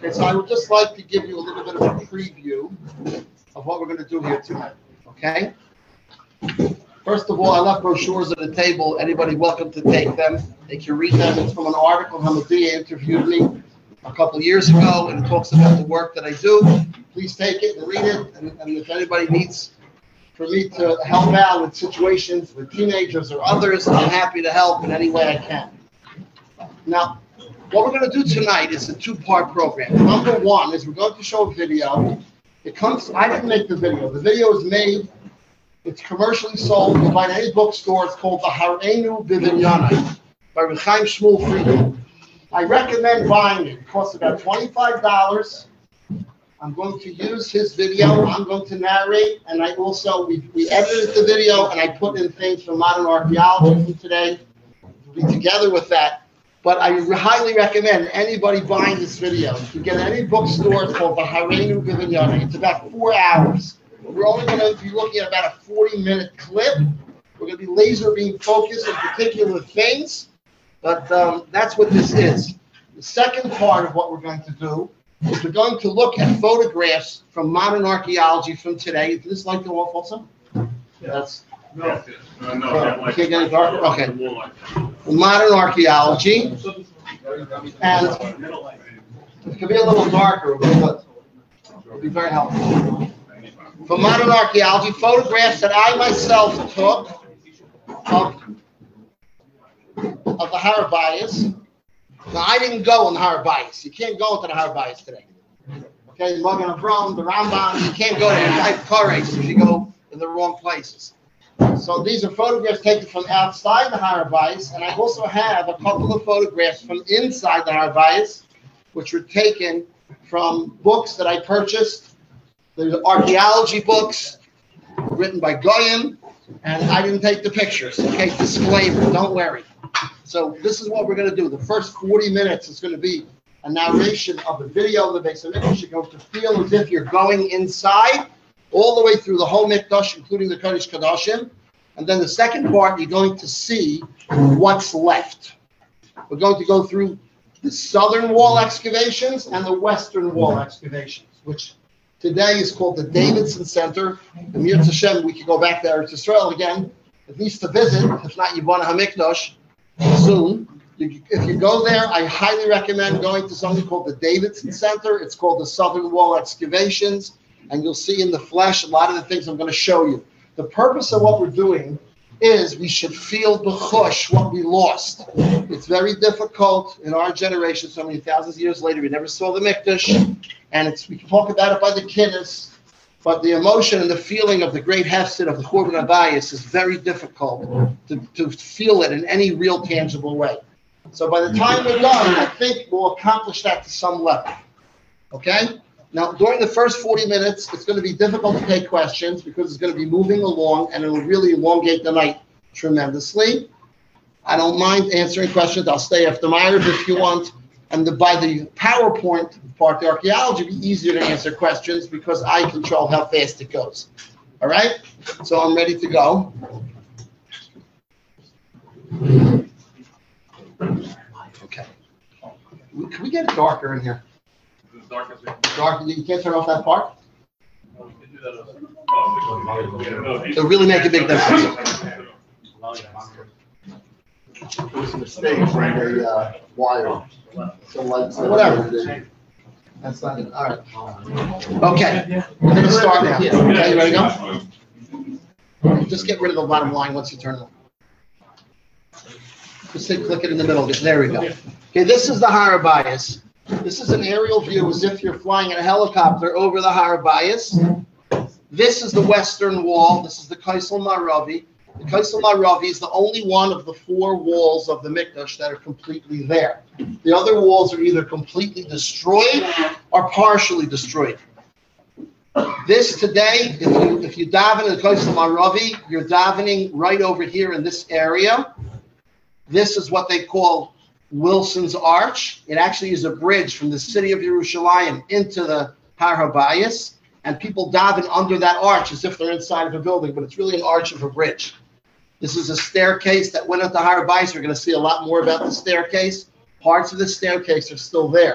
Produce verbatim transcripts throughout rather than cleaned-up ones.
Okay, so I would just like to give you a little bit of a preview of what we're going to do here tonight. Okay? First of all, I left brochures at the table. Anybody welcome to take them. They can read them. It's from an article. Hamadia interviewed me a couple of years ago, and it talks about the work that I do. Please take it and read it. And, and if anybody needs for me to help out with situations with teenagers or others, I'm happy to help in any way I can. Now, what we're going to do tonight is a two-part program. Number one is we're going to show a video. It comes. I didn't make the video. The video is made. It's commercially sold. You can buy it in any bookstore. It's called the Hareinu B'Vinyanai by Reb Chaim Shmuel Friedman. I recommend buying it. It costs about twenty-five dollars. I'm going to use his video. I'm going to narrate, and I also we, we edited the video, and I put in things from modern archaeology from today. We'll be together with that. But I highly recommend anybody buying this video. You can get it at any bookstore. It's called the Hareinu B'Vinyanai. It's about four hours. We're only going to be looking at about a forty-minute clip. We're going to be laser beam focused on particular things, but um, that's what this is. The second part of what we're going to do is we're going to look at photographs from modern archaeology from today. Is this light go off also? Yeah. That's no, no, no. Uh, you can't get it darker? Okay. Modern archaeology, and it can be a little darker, but it'll be very helpful. For modern archaeology, photographs that I myself took of, of the Har HaBayis. Now, I didn't go in the Har HaBayis. You can't go into the Har HaBayis today. Okay, the Magen Avraham, the Rambam, you can't go to any car races if you go in the wrong places. So these are photographs taken from outside the Har HaBayis, and I also have a couple of photographs from inside the Har HaBayis, which were taken from books that I purchased. The archaeology books written by Goyim, and I didn't take the pictures. Okay, disclaimer, don't worry. So this is what we're going to do. The first forty minutes is going to be a narration of the video of the Beis HaMikdash. You're going to feel as if you're going inside, all the way through the whole Mikdash, including the Kodesh Kodashim. And then the second part, you're going to see what's left. We're going to go through the southern wall excavations and the western wall excavations, which today is called the Davidson Center. And Mirz Hashem, we could go back there to Israel again, at least to visit, if not Yibana HaMikdash, soon. If you go there, I highly recommend going to something called the Davidson Center. It's called the Southern Wall Excavations, and you'll see in the flesh a lot of the things I'm going to show you. The purpose of what we're doing is we should feel b'chush what we lost. It's very difficult in our generation, so many thousands of years later, we never saw the Mikdash, and it's we can talk about it by the Kiddush, but the emotion and the feeling of the great hefset of the Churban HaBayis is very difficult to, to feel it in any real tangible way. So by the time we're done, I think we'll accomplish that to some level. Okay? Now, during the first forty minutes, it's going to be difficult to take questions because it's going to be moving along and it will really elongate the night tremendously. I don't mind answering questions. I'll stay after Myers if you want. And the, by the PowerPoint part, the archaeology will be easier to answer questions because I control how fast it goes. All right? So I'm ready to go. Okay. Can we get it darker in here? Dark, you can't turn off that part? It'll really make a big difference. It was a mistake from the uh, wire. So lights. Whatever. That's not it. All right. Okay. We're going to start now. Okay, you ready to go? Just get rid of the bottom line once you turn it on. Just say, click it in the middle. There we go. Okay, this is the Har HaBayis. This is an aerial view as if you're flying in a helicopter over the Har HaBayis. This is the western wall. This is the Kaisel Maravi. The Kaisel Maravi is the only one of the four walls of the Mikdash that are completely there. The other walls are either completely destroyed or partially destroyed. This today, if you if you daven in the Kaisel Maravi, you're davening right over here in this area. This is what they call Wilson's Arch. It actually is a bridge from the city of Yerushalayim into the Har HaBayis, and people daven under that arch as if they're inside of a building, but it's really an arch of a bridge. This is a staircase that went up to Har HaBayis. We're going to see a lot more about the staircase. Parts of the staircase are still there.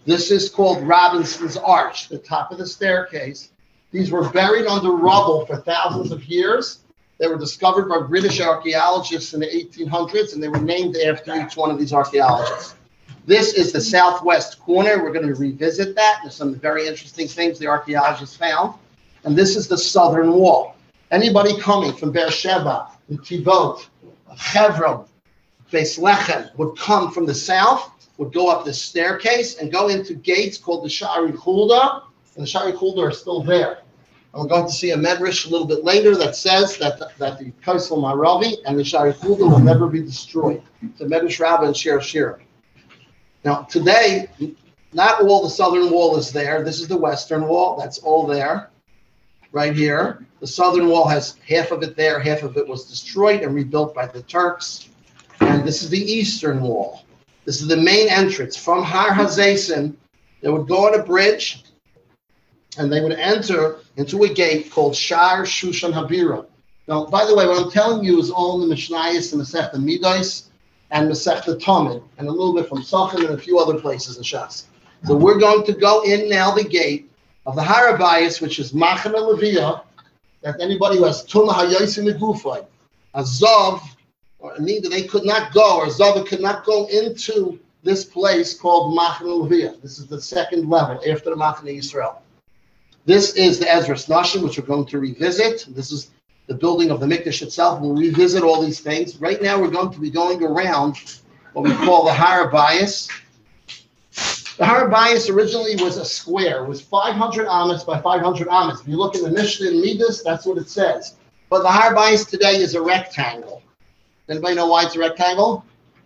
This is called Robinson's Arch, the top of the staircase. These were buried under rubble for thousands of years. They were discovered by British archaeologists in the eighteen hundreds, and they were named after each one of these archaeologists. This is the southwest corner. We're going to revisit that. There's some very interesting things the archaeologists found. And this is the southern wall. Anybody coming from Beersheba, Tivot, Hebron, Beis Lechem would come from the south, would go up this staircase and go into gates called the Sha'ari Chulda, and the Sha'ari Chulda are still there. And we're going to see a medrash a little bit later that says that the, that the Kosel Maravi and the Sha'ari Chulda will never be destroyed. It's a medrash Rabbah and Shir Shira. Now, today, not all the southern wall is there. This is the western wall. That's all there, right here. The southern wall has half of it there. Half of it was destroyed and rebuilt by the Turks. And this is the eastern wall. This is the main entrance. From Har Hazesim, they would go on a bridge, and they would enter into a gate called Shar Shushan Habira. Now, by the way, what I'm telling you is all in the Mishnayos and Masechta Midos and Masechta Tamid, and a little bit from Sochem and a few other places in Shas. So we're going to go in now the gate of the Har Habayis, which is Machane Leviyah, that anybody who has Tumah Hayosim Megufay, Azov, or neither they could not go, or Zava could not go into this place called Machane Leviyah. This is the second level after the Machane Yisrael. This is the Ezras Nashim, which we're going to revisit. This is the building of the Mikdash itself. We'll revisit all these things. Right now, we're going to be going around what we call the Har Habayis. The Har Habayis originally was a square. It was five hundred amas by five hundred amas. If you look in the Mishnah in Midas, that's what it says. But the Har Habayis today is a rectangle. Anybody know why it's a rectangle?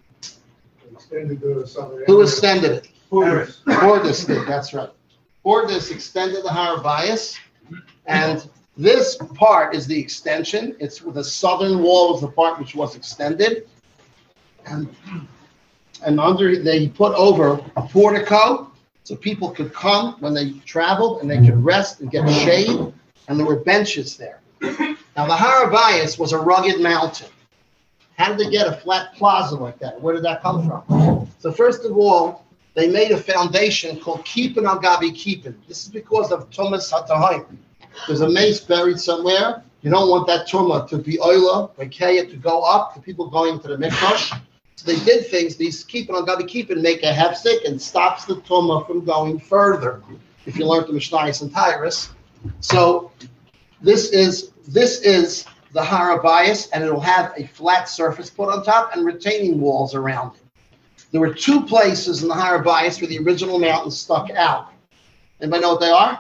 Who extended it? Bordis did, that's right. Bordis extended the Har Habayis, and this part is the extension. It's the southern wall was the part which was extended, and and under they put over a portico so people could come when they traveled and they could rest and get shade, and there were benches there. Now the Har Habayis was a rugged mountain. How did they get a flat plaza like that? Where did that come from? So first of all, they made a foundation called Keepin al Gabi Keepin. This is because of Tumas HaTahayim. There's a mace buried somewhere. You don't want that Tumah to be oila, Rekeya, to go up, the people going to the Mikdash. So they did things, these Keepin al Gabi Keepin make a hefsek and stops the Tumah from going further. If you learn the Mishnayos and Tyrus. So this is this is the Har Habayis, and it'll have a flat surface put on top and retaining walls around it. There were two places in the Har Habayis where the original mountain stuck out. Anybody know what they are?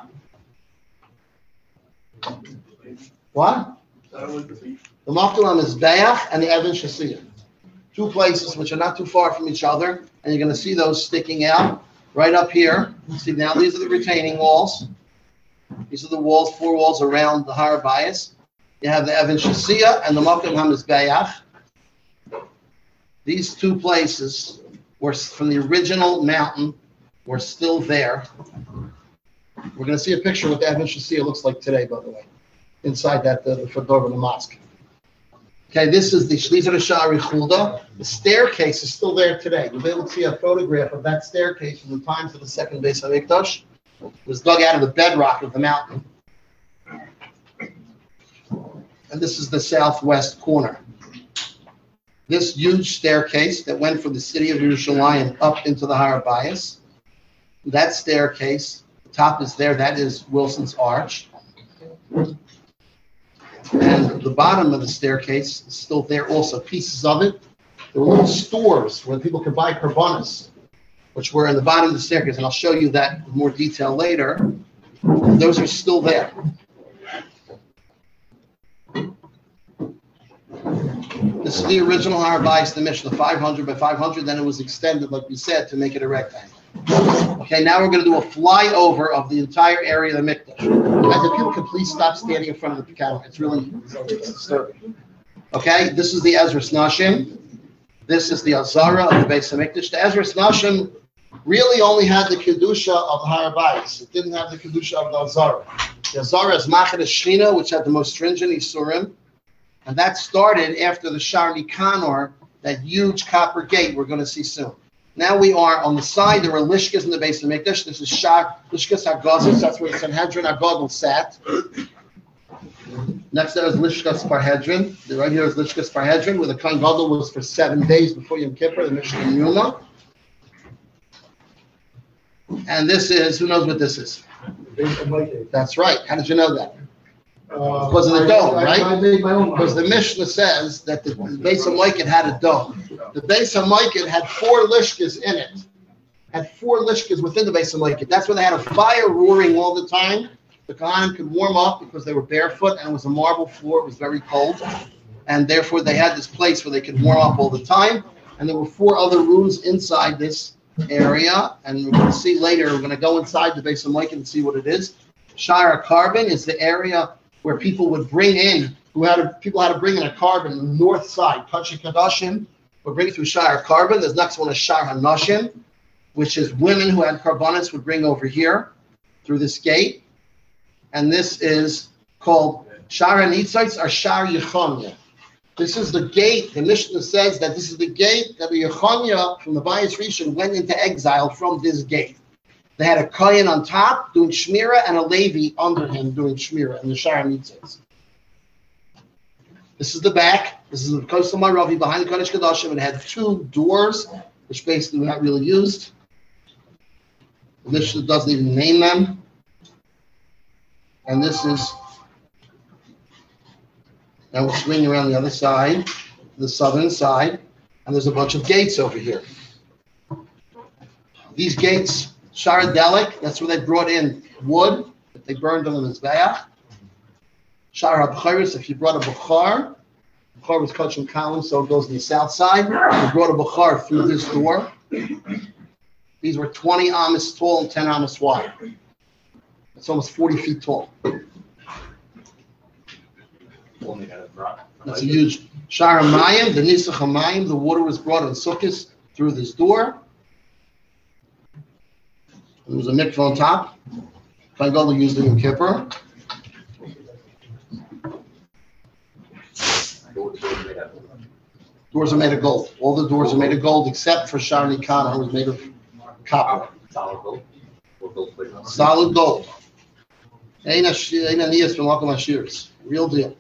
What? The Machpelah Mizbeach and the Evan Shasiyah. Two places which are not too far from each other, and you're going to see those sticking out right up here. See, now these are the retaining walls. These are the walls, four walls around the Har Habayis. You have the Evan Shasiyah and the Machpelah Mizbeach. These two places were from the original mountain, were still there. We're going to see a picture of what the Evan Shasiyah looks like today, by the way, inside that the, the Fedor of the mosque. Okay, this is the Shlizer Sha'ari Chulda. The staircase is still there today. You'll be able to see a photograph of that staircase from the times of the second Beis HaMikdash. It was dug out of the bedrock of the mountain. And this is the southwest corner. This huge staircase that went from the city of Yerushalayim up into the Har Habayis. That staircase, the top is there, that is Wilson's Arch. And the bottom of the staircase is still there also, pieces of it. There were little stores where people could buy karbanos, which were in the bottom of the staircase, and I'll show you that in more detail later. Those are still there. This is the original Har Habayis, the Mishnah, five hundred by five hundred. Then it was extended, like we said, to make it a rectangle. Okay, now we're going to do a flyover of the entire area of the Mikdash. Guys, if people could please stop standing in front of the camera. It's really it's disturbing. Okay, this is the Ezras Nashim. This is the Azara of the Beis HaMikdash. The Ezras Nashim really only had the Kedusha of the Har Habayis. It didn't have the Kedusha of the Azara. The Azara is Machad Shechina, which had the most stringent Isurim. And that started after the Shar Nikanor, that huge copper gate we're going to see soon. Now we are on the side. There are lishkas in the base of Mikdash. This is Shar Lishkas Hagazos. That's where the Sanhedrin Hagadol sat. Next there is Lishkas Parhedrin. Right here is Lishkas Parhedrin, where the Kohen Gadol was for seven days before Yom Kippur, the Mishnah in Yuma. And this is, who knows what this is? That's right. How did you know that? Uh, Because of the dome, I- I- right? I made my own. Because the Mishnah says that the, the Beis HaMikdash had a dome. The Beis HaMikdash had four lishkas in it. Had four lishkas within the Beis HaMikdash. That's where they had a fire roaring all the time. The Kohanim could warm up because they were barefoot and it was a marble floor. It was very cold. And therefore they had this place where they could warm up all the time. And there were four other rooms inside this area. And we're going to see later, we're going to go inside the Beis HaMikdash and see what it is. Shara Carbon is the area where people would bring in, who had to, people had to bring in a carbon on the north side. Kachi Kadashim would bring it through Shara Carbon. The next one is Shar HaNashim, which is women who had carbonates would bring over here through this gate. And this is called Shar HaNitzites or Shar Yechonia. This is the gate. The Mishnah says that this is the gate that the Yechonia from the Bayis Rishon went into exile from this gate. They had a Kohen on top doing Shmira and a Levi under him doing Shmira in the Shar HaNitzites. This is the back. This is the Kosel Maravi behind the Kodesh Kodashim. It had two doors, which basically were not really used. The Mishnah doesn't even name them. And this is, now we'll swing around the other side, the southern side, and there's a bunch of gates over here. These gates, Shar Delik, that's where they brought in wood that they burned on the Mizbeach. Shar HaBcharis, if you brought a Bukhar, Bukhar was cut from columns, so it goes to the south side. You brought a Bukhar through this door. These were twenty amas tall and ten amas wide. It's almost forty feet tall. That's a huge Shar HaMayim, the Nisach HaMayim, the water was brought on Sukkot through this door. There was a mikvah on top. Kohen Gadol used it in Kippur. Doors are made of gold. All the doors are made of gold except for Shar Nikana, which was made of copper. Solid gold. Solid gold. Real deal.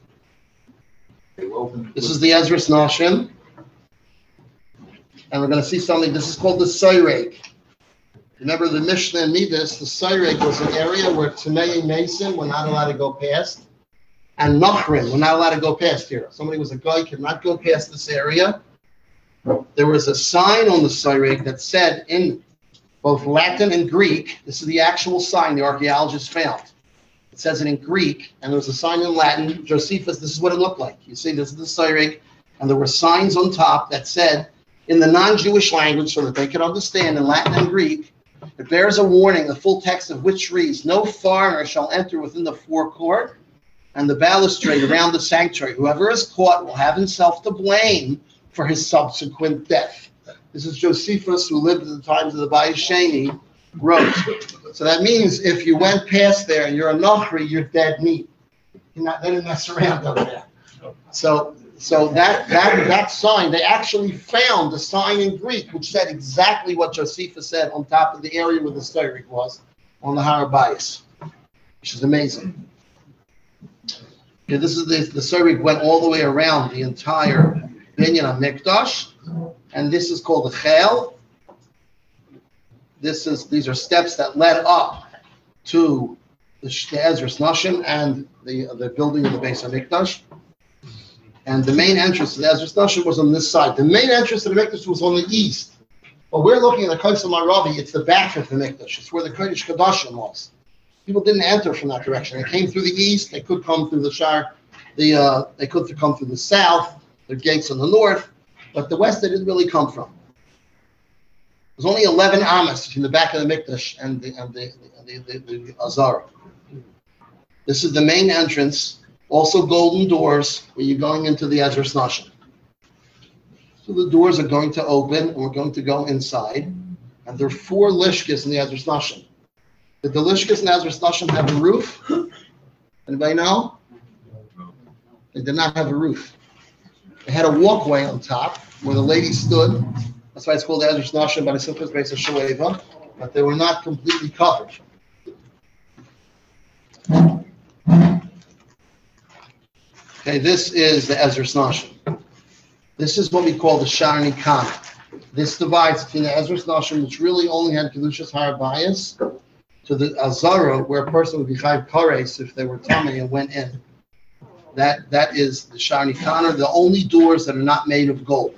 This is the Ezra's Nashim. And we're going to see something. This is called the Sayreg. Remember the Mishnah in Midas, the Sayreg was an area where Tamei Mason were not allowed to go past. And Nachrim were not allowed to go past here. Somebody was a guy, could not go past this area. There was a sign on the Sayreg that said in both Latin and Greek, this is the actual sign the archaeologists found. It says it in Greek, and there was a sign in Latin. Josephus, this is what it looked like. You see, this is the Sayreg, and there were signs on top that said, in the non-Jewish language, so that they could understand in Latin and Greek, it bears a warning, the full text of which reads, no foreigner shall enter within the forecourt and the balustrade around the sanctuary. Whoever is caught will have himself to blame for his subsequent death. This is Josephus, who lived at the times of the Bayis Sheni, wrote. So that means if you went past there and you're a Nachri, you're dead meat. You're not, they didn't mess around over there. So, so that, that, that sign, they actually found a sign in Greek which said exactly what Josephus said on top of the area where the Sayreg was on the Har Bayis, which is amazing. Okay, this is the, the Sayreg went all the way around the entire Binyan HaMikdash, and this is called the Chel. This is these are steps that led up to the, the Ezra's Nashim and the the building of the Beis HaMikdash. And the main entrance to the Ezra's Nashim was on this side. The main entrance to the Mikdash was on the east. But we're looking at the Kosel Maravi. It's the back of the Mikdash. It's where the Kodesh Kodashim was. People didn't enter from that direction. They came through the east. They could come through the Shar. The uh, they could come through the south. Their gates on the north, but the west they didn't really come from. There's only eleven amas between the back of the Mikdash and the and the the, the, the, the Azara. This is the main entrance. Also golden doors where you're going into the Ezra's Nashim. So the doors are going to open, and we're going to go inside. And there are four lishkas in the Ezra's Nashim. Did the lishkas in the Ezra's Nashim have a roof? Anybody know? They did not have a roof. They had a walkway on top where the lady stood That's why it's called the Ezras Nashim by the Simchas Beis Shoeva, but they were not completely covered. Okay, this is the Ezras Nashim. This is what we call the Sharni Kana. This divides between the Ezras Nashim, which really only had Kedushas Har Bayis, to the Azara, where a person would be Chayv Kares if they were tummy and went in. That that is the Sharni Kana, the only doors that are not made of gold.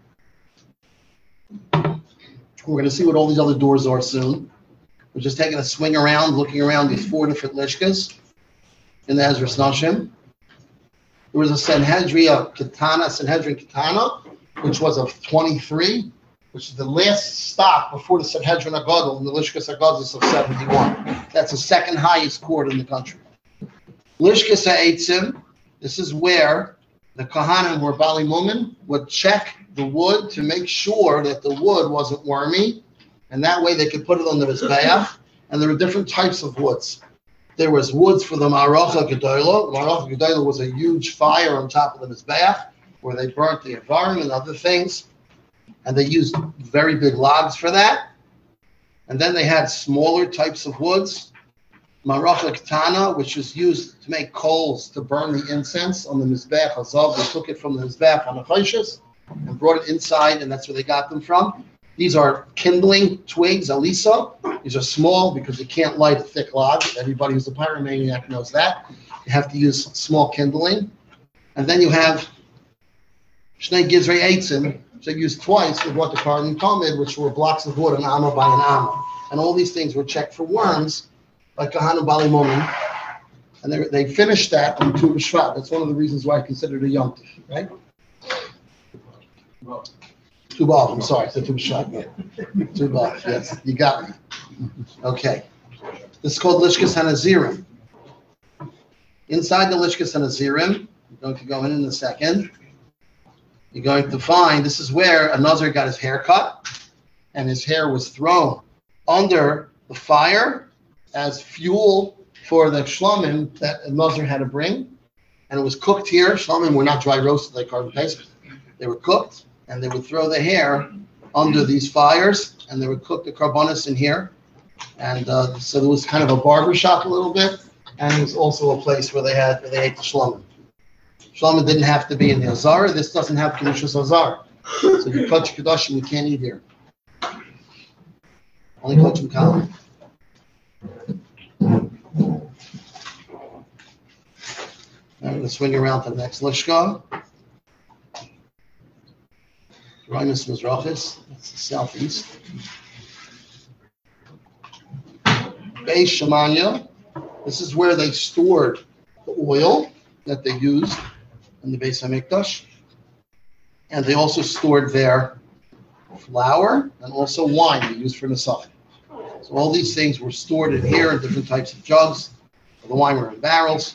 We're going to see what all these other doors are soon. We're just taking a swing around, looking around these four different lishkas in the Ezras Nashim. There was a Sanhedria Katana, Sanhedrin Katana, which was of twenty-three, which is the last stop before the Sanhedrin Agadol and the Lishkas Agadol of seventy-one. That's the second highest court in the country. Lishkas Ha'etzim, this is where the Kohanim or Bali Mumin would check the wood to make sure that the wood wasn't wormy, and that way they could put it on the Mizbeach. And there were different types of woods. There was woods for the Maracha Gedolah. Maracha Gedolah was a huge fire on top of the Mizbeach where they burnt the Avarim and other things. And they used very big logs for that. And then they had smaller types of woods. Maracha Ketana, which was used to make coals to burn the incense on the Mizbeach Hazav. They took it from the Mizbeach on the Choshes and brought it inside, and that's where they got them from. These are kindling twigs, Alisa. These are small because you can't light a thick log. Everybody who's a pyromaniac knows that. You have to use small kindling. And then you have Shnei Gizrei Eitzim, which they used twice with what the Karnim Talmud, which were blocks of wood, an amma by an amma. And all these things were checked for worms by Kahanu Bali Momin. And they, they finished that on Tu B'Shvat. That's one of the reasons why I consider it a Yom Tov, right? Tu B'Av, I'm sorry, I said Tu B'Shvat. Yeah. Tu B'Av, yes, you got me. Okay. This is called Lishkas HaNazirim. Inside the Lishkas HaNazirim, I'm going to go in in a second. You're going to find, this is where a Nazir got his hair cut, and his hair was thrown under the fire as fuel for the shlomim that a Nazir had to bring. And it was cooked here. Shlomim were not dry roasted like carbon paste. They were cooked, and they would throw the hair under these fires, and they would cook the carbonis in here. And uh, so there was kind of a barber shop a little bit, and it was also a place where they had where they ate the shlomim. Shlomim didn't have to be in the Azara. This doesn't have Kedushas Azara. So you touch Kedushim, you can't eat here. Only touch Mekalim. I'm going to swing around to the next Lishka. Raimus Mizrachis, that's the southeast. Beis Shemanya, this is where they stored the oil that they used in the Beis HaMikdash. And they also stored their flour and also wine they used for Nesach. So all these things were stored in here in different types of jugs. The wine were in barrels.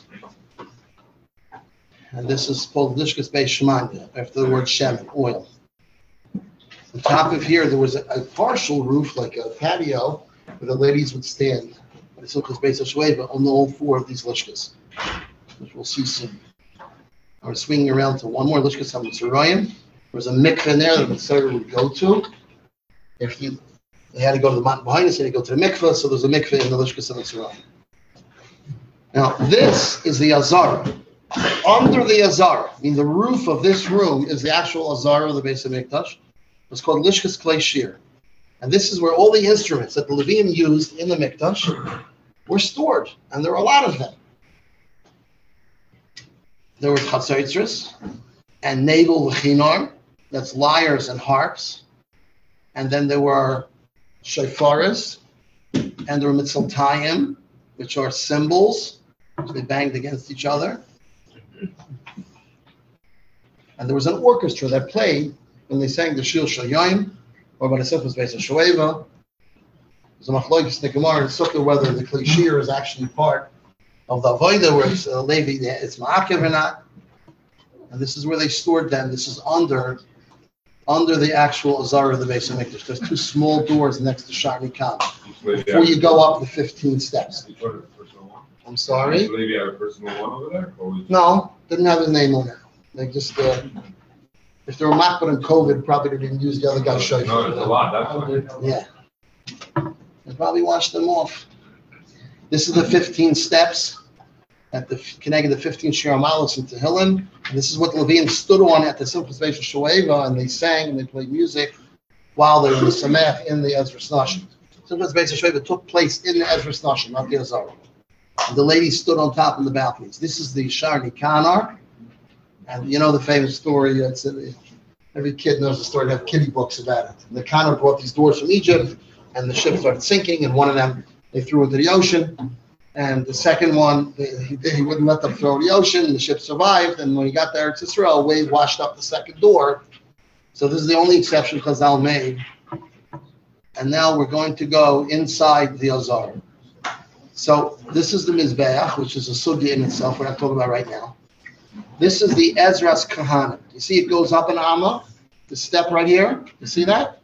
And this is called Lishkas Beis Shemanya, after the word Shem, oil. On top of here, there was a, a partial roof, like a patio, where the ladies would stand. It's Lishkas Beis Shemanya on all four of these Lishkas, which we'll see soon. I was swinging around to one more Lishkas HaMitzrayim. There was a mikveh in there that the Mitzvah would go to. If you, they had to go to the mountain behind us, they had to go to the mikveh, so there's a mikveh in the Lishkas HaMitzrayim. Now, this is the Azara. Under the Azara, I mean the roof of this room is the actual Azara of the Beis HaMikdash. It's called Lishkas Klei Shir. And this is where all the instruments that the Leviim used in the Mikdash were stored. And there were a lot of them. There was Chatzotzros and Nagel V'chinar, that's lyres and harps. And then there were Shofaras, and there were Mitzaltayim, which are cymbals, which they banged against each other. And there was an orchestra that played when they sang the Shir Shalayim, or by the Simchas Beis Shoeva. There's a machlokes in the Gemara and Sukkah whether the Klei Shir is actually part of the Avodah, where it's uh, Levi, it's Ma'akev or not. And this is where they stored them. This is under under the actual Azara of the Beis HaMikdash. There's two small doors next to Sharni Khan before you go up the fifteen steps. I'm sorry? Maybe have a personal one over there? Or no, didn't have his name on it. They just, uh, If they were makbar in COVID, probably they didn't use the other guy's shofar. No, it's a lot, that's why. Yeah. They probably washed them off. This is the fifteen steps at the connected the fifteen Shir Amalos in Tehillim. And this is what the Levians stood on at the Simchas Beis Shoeva, and they sang and they played music while they were in the Samech in the Ezra Nashim. Simchas Beis Shoeva took place in the Ezra Nashim, not the Azara. The ladies stood on top of the balconies. This is the Shar Nikanar. And you know the famous story. It's, uh, every kid knows the story. They have kiddie books about it. And the Nikanar brought these doors from Egypt, and the ship started sinking, and one of them they threw into the ocean. And the second one, he, he wouldn't let them throw in the ocean, and the ship survived. And when he got there to Israel, a wave washed up the second door. So this is the only exception Chazal made. And now we're going to go inside the Azar. So this is the Mizbeach, which is a sugya in itself, what I'm talking about right now. This is the Ezra's Kahanim. You see it goes up in Amma, the step right here. You see that?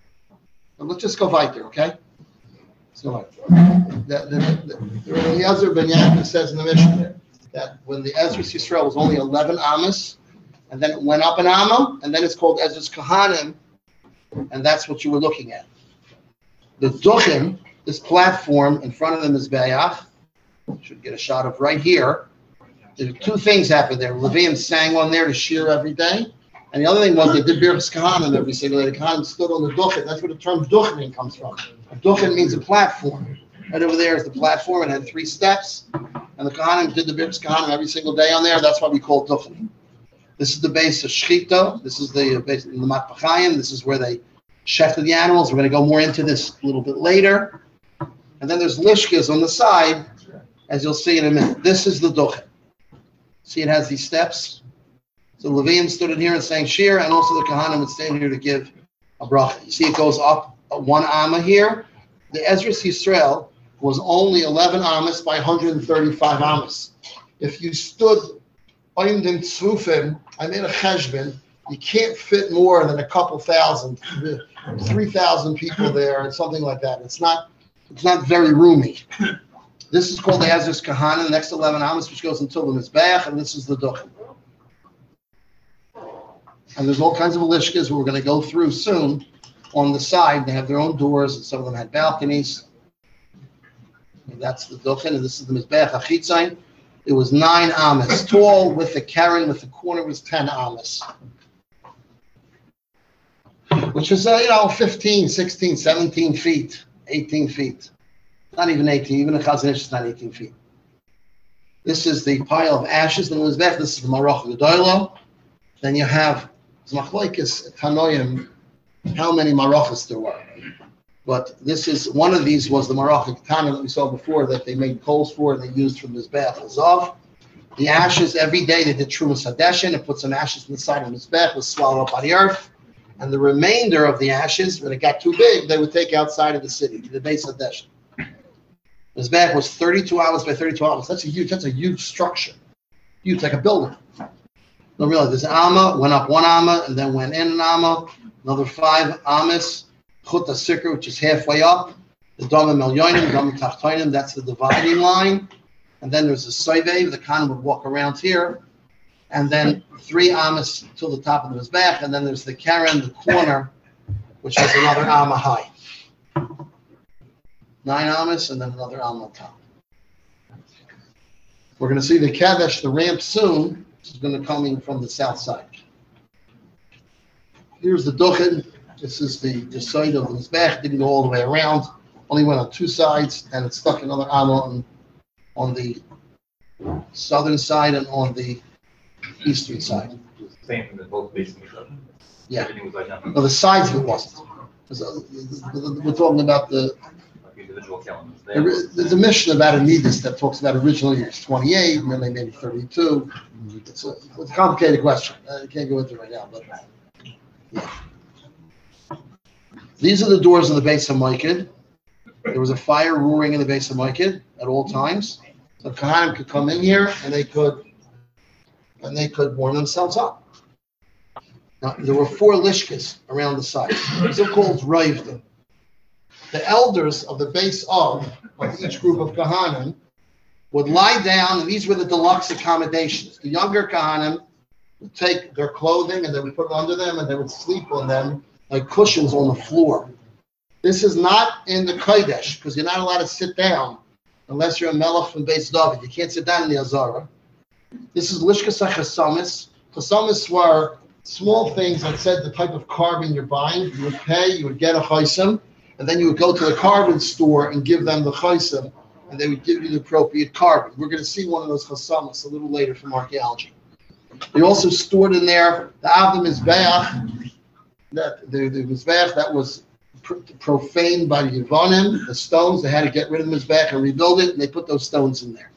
Now let's just go right there, okay? Let's go right there. The, the, the, the Ezra Ben Yaakov says in the Mishnah that when the Ezra's Yisrael was only eleven Amos, and then it went up in Amma, and then it's called Ezra's Kahanim, and that's what you were looking at. The Duchim, this platform in front of the Mizbeach, should get a shot of right here. There two things happened there. Levian sang on there to shear every day. And the other thing was they did Birchas Kahanim every single day. The Kahanim stood on the Duchen. That's where the term Duchening comes from. A Duchen means a platform. Right over there is the platform. It had three steps. And the Kahanim did the Birchas Kahanim every single day on there. That's why we call it Duchening. This is the base of Shechita. This is the base of the Matpachayim. This is where they shechted the animals. We're going to go more into this a little bit later. And then there's lishkas on the side, as you'll see in a minute. This is the Duchen. See, it has these steps. So Levian stood in here and sang Shir, and also the Kahanim would stand here to give a bracha. You see, it goes up one amma here. The Ezra's Yisrael was only eleven amas by one hundred thirty-five amas. If you stood oimed in tzufim, I made a cheshbon, you can't fit more than a couple thousand, three thousand people there, or something like that. It's not, it's not very roomy. This is called the Ezra's Kahanim, the next eleven amas, which goes until the Mizbeach, and this is the Duchen. And there's all kinds of lishkas we're going to go through soon on the side. They have their own doors, and some of them had balconies. And that's the Duchen, and this is the Mizbeach HaChitzain. It was nine amas tall, with the Karen, with the corner was ten amas. Which is, uh, you know, fifteen, sixteen, seventeen feet, eighteen feet. Not even eighteen, even a Chazon Ish is not eighteen feet. This is the pile of ashes, the Mizbeach. This is the Marach Gedoylo. Then you have Zmachloikis Tanoim, how many Marachas there were. But this is, one of these was the Marach Ketana that we saw before that they made coals for and they used for Mizbeach Azov. The ashes, every day they did Trumas Hadeshin and put some ashes inside of Mizbeach, was swallowed up by the earth. And the remainder of the ashes, when it got too big, they would take outside of the city, to the base of Hadeshin. Mizbeach was thirty-two hours by thirty-two hours. That's a huge, that's a huge structure. Huge, like a building. Don't realize this Amma went up one Amma and then went in an Amma, another five Ammas, Chut HaSikr, which is halfway up, the Dama Melyonim, Dama Tachtoinim, that's the dividing line. And then there's the Soivev, the Khan would walk around here. And then three Ammas till the top of the Mizbeach, and then there's the Karen, the corner, which has another Amma high. Nine Ammas and then another Amma on top. We're going to see the Kadesh, the ramp soon. This is going to come in from the south side. Here's the Duchen. This is the, the side of the Mizbeach. Didn't go all the way around. Only went on two sides, and it stuck another Amma on, on the southern side and on the eastern side. Same thing as both bases. Yeah. Everything was identical. No, the sides of it wasn't. We're talking about the. Like individual calendars. There is- There's a mission about Anidus that talks about original years twenty-eight, and then they made it thirty-two. It's a, it's a complicated question. I can't go into it right now, but yeah. These are the doors of the base of Moikid. There was a fire roaring in the base of Moikid at all times. So Kahanim could come in here and they could, and they could warm themselves up. Now, there were four lishkas around the side. These are called Raivdim. The elders of the base of, of each group of Kahanim would lie down, and these were the deluxe accommodations. The younger Kahanim would take their clothing and they would put it under them and they would sleep on them like cushions on the floor. This is not in the Kodesh because you're not allowed to sit down unless you're a melech from Beis David. You can't sit down in the Azara. This is Lishkas HaChasamis. Chasamis were small things that said the type of carbon you're buying. You would pay, you would get a chaysim, and then you would go to the carbon store and give them the chaysim, and they would give you the appropriate carbon. We're going to see one of those chasamis a little later from archaeology. They also stored in there the Avim Mizbeach, that the, the Mizbeach that was pr- profaned by the Yevonim, the stones. They had to get rid of the Mizbeach and rebuild it, and they put those stones in there.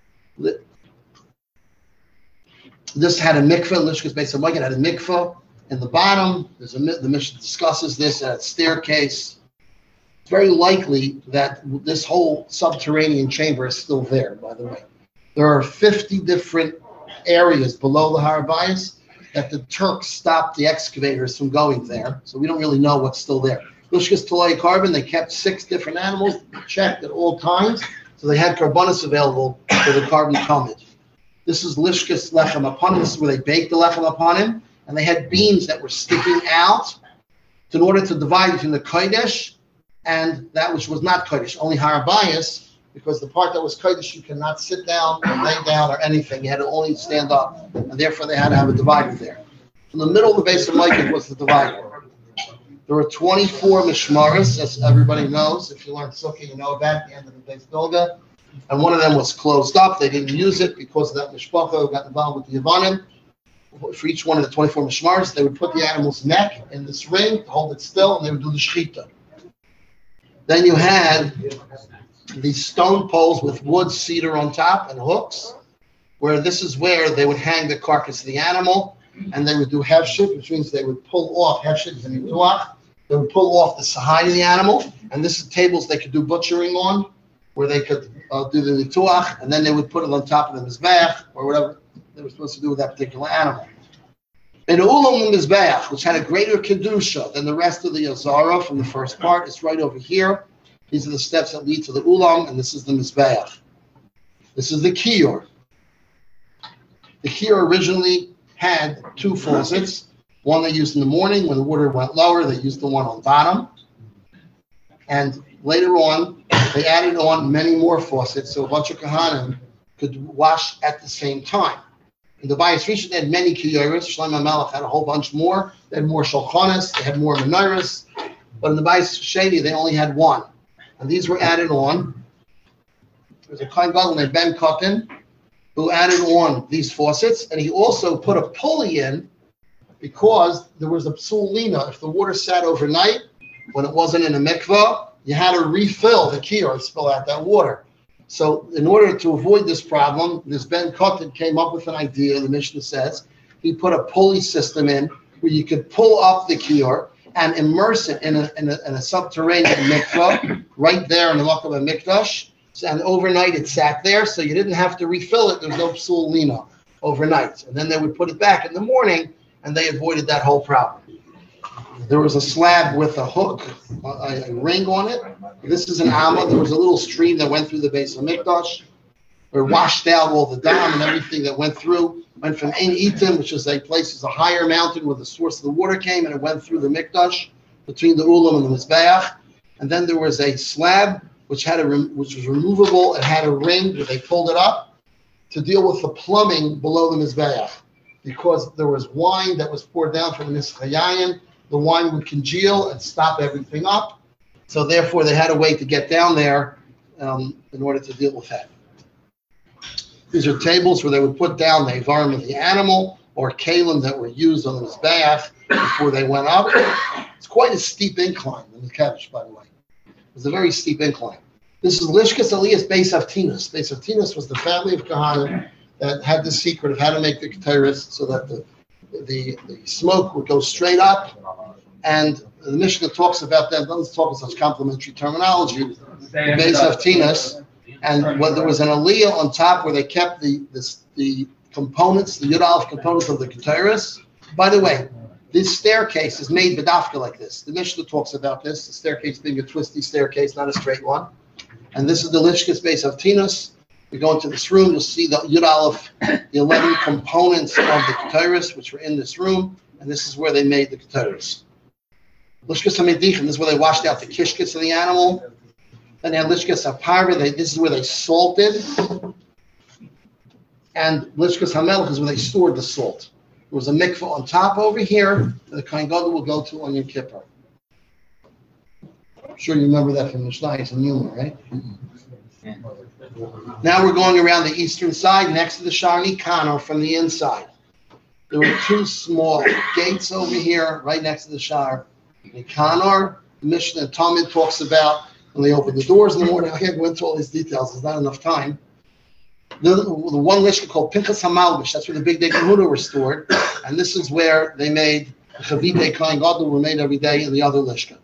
This had a mikveh. Lishkas Beis HaMikdash had a mikveh in the bottom. There's a the Mishnah discusses this at a staircase. It's very likely that this whole subterranean chamber is still there. By the way, there are fifty different areas below the Har Bayis that the Turks stopped the excavators from going there. So we don't really know what's still there. Lishkas Talai carbon. They kept six different animals checked at all times, so they had carbonis available for the carbon talmid. This is Lishkas Lechem Apanim. This is where they baked the Lechem Apanim. And they had beams that were sticking out in order to divide between the Kodesh and that which was not Kodesh, only Har Bayis, because the part that was Kodesh, you cannot sit down or lay down or anything. You had to only stand up. And therefore, they had to have a divider there. In the middle of the base of Mikdash was the divider. There were twenty-four Mishmaras, as everybody knows. If you learn Sukkah, you know about the end of the base Bilga. And one of them was closed up. They didn't use it because of that mishpacha who got involved with the Yevonim. For each one of the twenty-four mishmars, they would put the animal's neck in this ring to hold it still, and they would do the shechita. Then you had these stone poles with wood cedar on top and hooks, where this is where they would hang the carcass of the animal, and they would do hefshit, which means they would pull off hefshit and nituach. They would pull off the side of the animal, and this is tables they could do butchering on, where they could uh, do the nituach, and then they would put it on top of the mizbeach, or whatever they were supposed to do with that particular animal. In the ulam mizbeach, which had a greater kedusha than the rest of the azara from the first part, it's right over here. These are the steps that lead to the ulam, and this is the mizbeach. This is the kiyur. The kiyur originally had two faucets. One they used in the morning when the water went lower. They used the one on bottom, and later on, they added on many more faucets, so a bunch of Kohanim could wash at the same time. In the Bayis Rishon, they had many kiyuros. Shlomo Melech had a whole bunch more. They had more shulchanos. They had more menorahs. But in the Bayis Sheni, they only had one. And these were added on. There's a Kohen Gadol named Ben Kotten who added on these faucets, and he also put a pulley in because there was a psul lina. If the water sat overnight, when it wasn't in a mikvah, you had to refill the kiyur and spill out that water. So in order to avoid this problem, this Ben Kotten came up with an idea, the Mishnah says. He put a pulley system in where you could pull up the kiyur and immerse it in a, in a, in a subterranean mikvah right there in the Makom HaMikdash. And overnight it sat there, so you didn't have to refill it. There was no psul lina overnight. And then they would put it back in the morning, and they avoided that whole problem. There was a slab with a hook, a, a ring on it. This is an amma. There was a little stream that went through the base of Mikdash. It washed out all the dam and everything that went through. Went from Ein Itim, which is a place, is a higher mountain where the source of the water came, and it went through the Mikdash between the Ulam and the Mizbeach. And then there was a slab which had a which was removable and had a ring where they pulled it up to deal with the plumbing below the Mizbeach, because there was wine that was poured down from the Nischayayin. The wine would congeal and stop everything up. So therefore, they had a way to get down there um, in order to deal with that. These are tables where they would put down the ivarim of the animal or kalim that were used on the mizbeach before they went up. It's quite a steep incline, the Mizbeach, by the way. It's a very steep incline. This is Lishkas Elias Beis Avtinus. Beis Avtinus was the family of Kohanim that had the secret of how to make the keteris so that the The, the smoke would go straight up, and the Mishnah talks about that. Doesn't talk in such complimentary terminology. The Beis Avtinus, and when there was an aliyah on top where they kept the the, the components, the Yud Aleph components of the keteris. By the way, this staircase is made bedafka like this. The Mishnah talks about this. The staircase being a twisty staircase, not a straight one. And this is the Lishkas Beis Avtinus. We go into this room, you'll see the Yud Aleph, the eleven components of the Keteris, which were in this room, and this is where they made the Keteris. Lishkas HaMedichim, this is where they washed out the kishkits of the animal. Then they had Lishkas HaParva, they, this is where they salted. And Lishkas HaMelech is where they stored the salt. There was a mikveh on top over here that the Kohen Gadol will go to on Yom Kippur. I'm sure you remember that from Mishnayos and Yuma, right? Now we're going around the eastern side next to the Sha'ar Nikanor from the inside. There were two small gates over here right next to the Sha'ar Nikanor. The Mishnah and Talmud talks about when they opened the doors in the morning. I can't go into all these details, there's not enough time. The, the one lishka called Pinchas HaMalbish, that's where the big day Gehuda were stored, and this is where they made the Chavitei Kohen Gadol were made every day in the other lishka.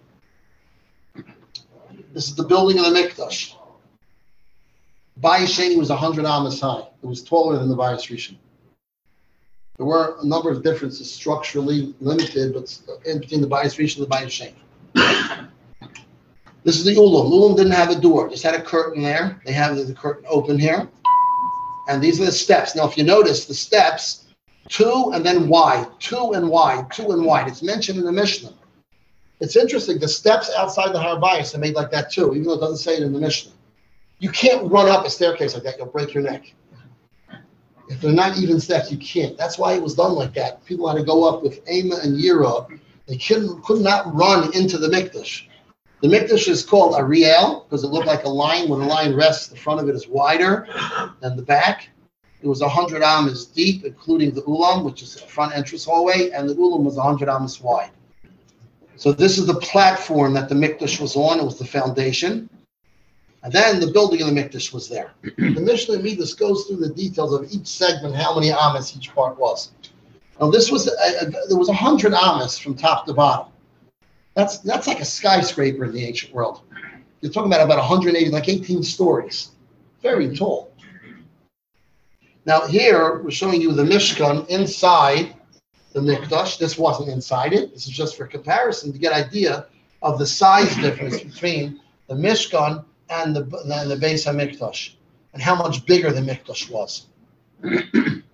This is the building of the Mikdash. Bayis Sheni was one hundred amas high. It was taller than the Bayis Rishon. There were a number of differences, structurally limited, but in between the Bayis Rishon and the Bayis Sheni. This is the Ulam. The Ulam didn't have a door, just had a curtain there. They have the, the curtain open here. And these are the steps. Now, if you notice, the steps, two and then wide, two and wide, two and wide. It's mentioned in the Mishnah. It's interesting. The steps outside the Har Bayis are made like that too, even though it doesn't say it in the Mishnah. You can't run up a staircase like that. You'll break your neck. If they're not even steps, you can't. That's why it was done like that. People had to go up with Ema and Yira. They couldn't, could not run into the Mikdash. The Mikdash is called Ariel because it looked like a lion. When a lion rests, the front of it is wider than the back. It was one hundred amas deep, including the Ulam, which is a front entrance hallway, and the Ulam was one hundred amas wide. So this is the platform that the Mikdash was on. It was the foundation. And then the building of the Mikdash was there. The Mishnah Midas goes through the details of each segment, how many amas each part was. Now this was, a, a, there was one hundred amas from top to bottom. That's that's like a skyscraper in the ancient world. You're talking about about one hundred eighty, like eighteen stories. Very tall. Now here, we're showing you the Mishkan inside the Mikdash. This wasn't inside it. This is just for comparison to get an idea of the size difference between the Mishkan and the, and the Beis HaMikdash, and how much bigger the Mikdash was. You're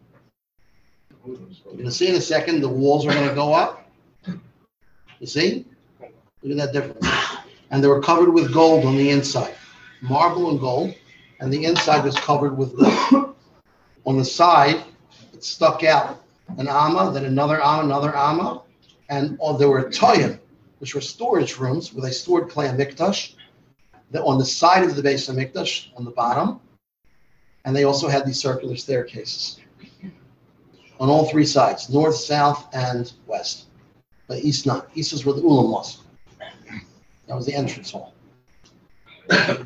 going to see in a second, the walls are going to go up. You see? Look at that difference. And they were covered with gold on the inside. Marble and gold. And the inside was covered with gold. On the side, it stuck out an amma, then another amma, another amma. And oh, there were toyim, which were storage rooms where they stored Klei HaMikdash. On the side of the Beis HaMikdash, on the bottom. And they also had these circular staircases. On all three sides, north, south, and west. But east not. East is where the Ulam was. That was the entrance hall. There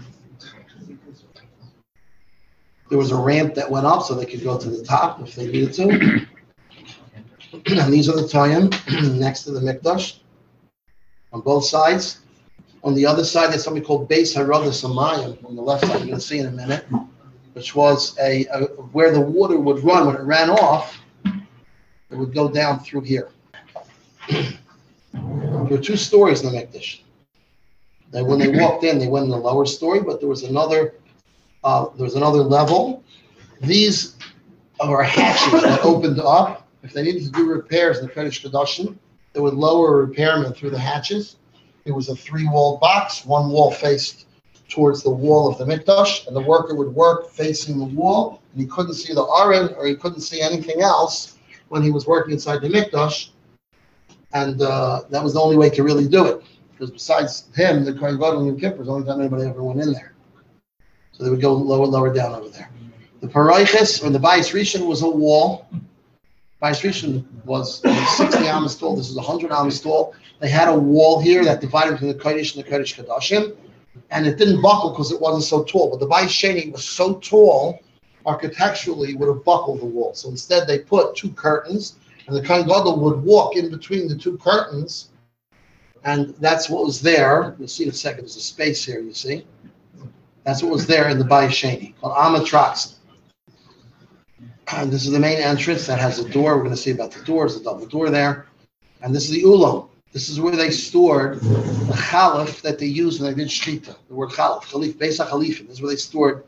was a ramp that went up so they could go to the top if they needed to. And these are the Toyim next to the Mikdash on both sides. On the other side, there's something called Beis Haradas Hamayim on the left side. You're going to see in a minute, which was a, a where the water would run. When it ran off, it would go down through here. There were two stories in the Mikdash. And when they walked in, they went in the lower story, but there was another, uh, there was another level. These are hatches that opened up. If they needed to do repairs in the Kodesh Kodashim, they would lower a repairman through the hatches. It was a three-walled box. One wall faced towards the wall of the Mikdash, and the worker would work facing the wall, and he couldn't see the Aron, or he couldn't see anything else when he was working inside the Mikdash. And uh, that was the only way to really do it. Because besides him, the Kohen Gadol and Yom Kippur was the only time anybody ever went in there. So they would go lower, lower down over there. The Paraiches, or the Bayis Rishon, was a wall. Bayis Rishon was sixty amas tall. This is one hundred amas tall. They had a wall here that divided between the Kodesh and the Kodesh Kodashim. And it didn't buckle because it wasn't so tall. But the Bayis Sheni was so tall, architecturally, it would have buckled the wall. So instead, they put two curtains, and the Kohen Gadol would walk in between the two curtains. And that's what was there. You'll see in a second, there's a space here, you see. That's what was there in the Bayis Sheni, called Amatrax. And this is the main entrance that has a door. We're going to see about the door. There's a double door there. And this is the Ulam. This is where they stored the chalif that they used when they did shchita. The word chalif, chalif, Beis HaChalifim. This is where they stored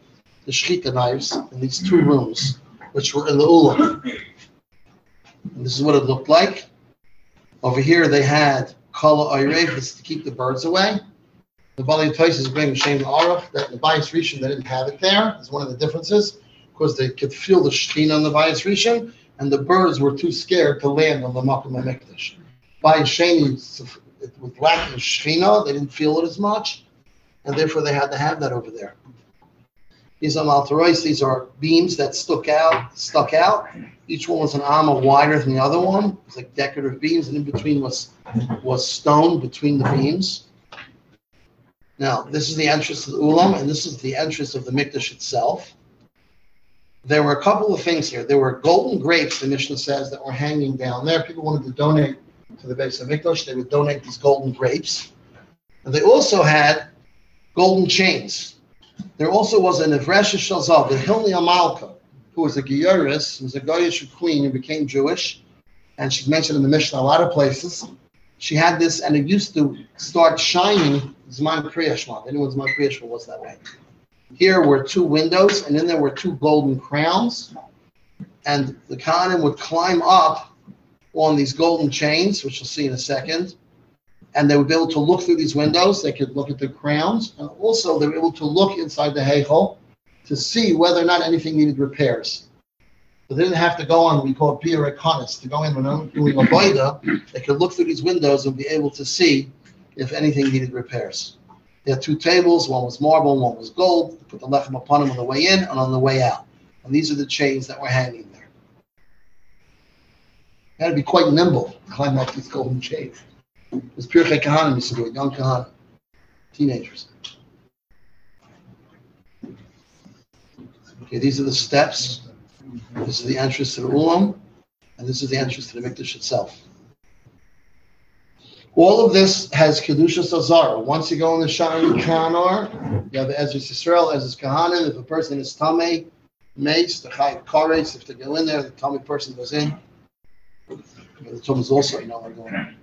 the shechita knives in these two rooms, which were in the ulam. And this is what it looked like. Over here they had kala oirev to keep the birds away. The Bali Tosis bring Shem Aruch that in the Bayis Rishon they didn't have it there. It's one of the differences because they could feel the shechina on the Bayis Rishon, and the birds were too scared to land on the Makom HaMikdash. Bayis Sheni, with lacking shechina, they didn't feel it as much, and therefore they had to have that over there. These are Maltarois, these are beams that stuck out, stuck out. Each one was an amma wider than the other one. It was like decorative beams, and in between was was stone between the beams. Now, this is the entrance to the Ulam, and this is the entrance of the Mikdash itself. There were a couple of things here. There were golden grapes, the Mishnah says, that were hanging down there. People wanted to donate to the base of Mikdash. They would donate these golden grapes. And they also had golden chains. There also was an Evresha Shalzav, the Hilni Amalka, who was a Giyuris, who was a Goyish queen who became Jewish. And she's mentioned in the Mishnah a lot of places. She had this, and it used to start shining. Zman Kriyashma. Anyone's Zman Kriyashma was that way. Here were two windows, and then there were two golden crowns. And the Kohanim would climb up on these golden chains, which you'll see in a second. And they would be able to look through these windows. They could look at the crowns. And also, they were able to look inside the Heichel to see whether or not anything needed repairs. So they didn't have to go on, we call it Pia Rekonis, to go in when I'm doing a Baida. They could look through these windows and be able to see if anything needed repairs. They had two tables, one was marble, one was gold. They put the lechem upon them on the way in and on the way out. And these are the chains that were hanging there. You had to be quite nimble to climb up these golden chains. It was pure Kahanim used to do it, young Kahanim, teenagers. Okay, these are the steps. This is the entrance to the Ulam, and this is the entrance to the Mikdash itself. All of this has Kedushas Azara. Once you go in the Sha'ar Kanor, you have the Ezra Yisrael, Ezra Kahanim. If a person is Tameh, Mace, the Chayiv Kares, if they go in there, the Tameh person goes in. The Tum is also, you know, we're going.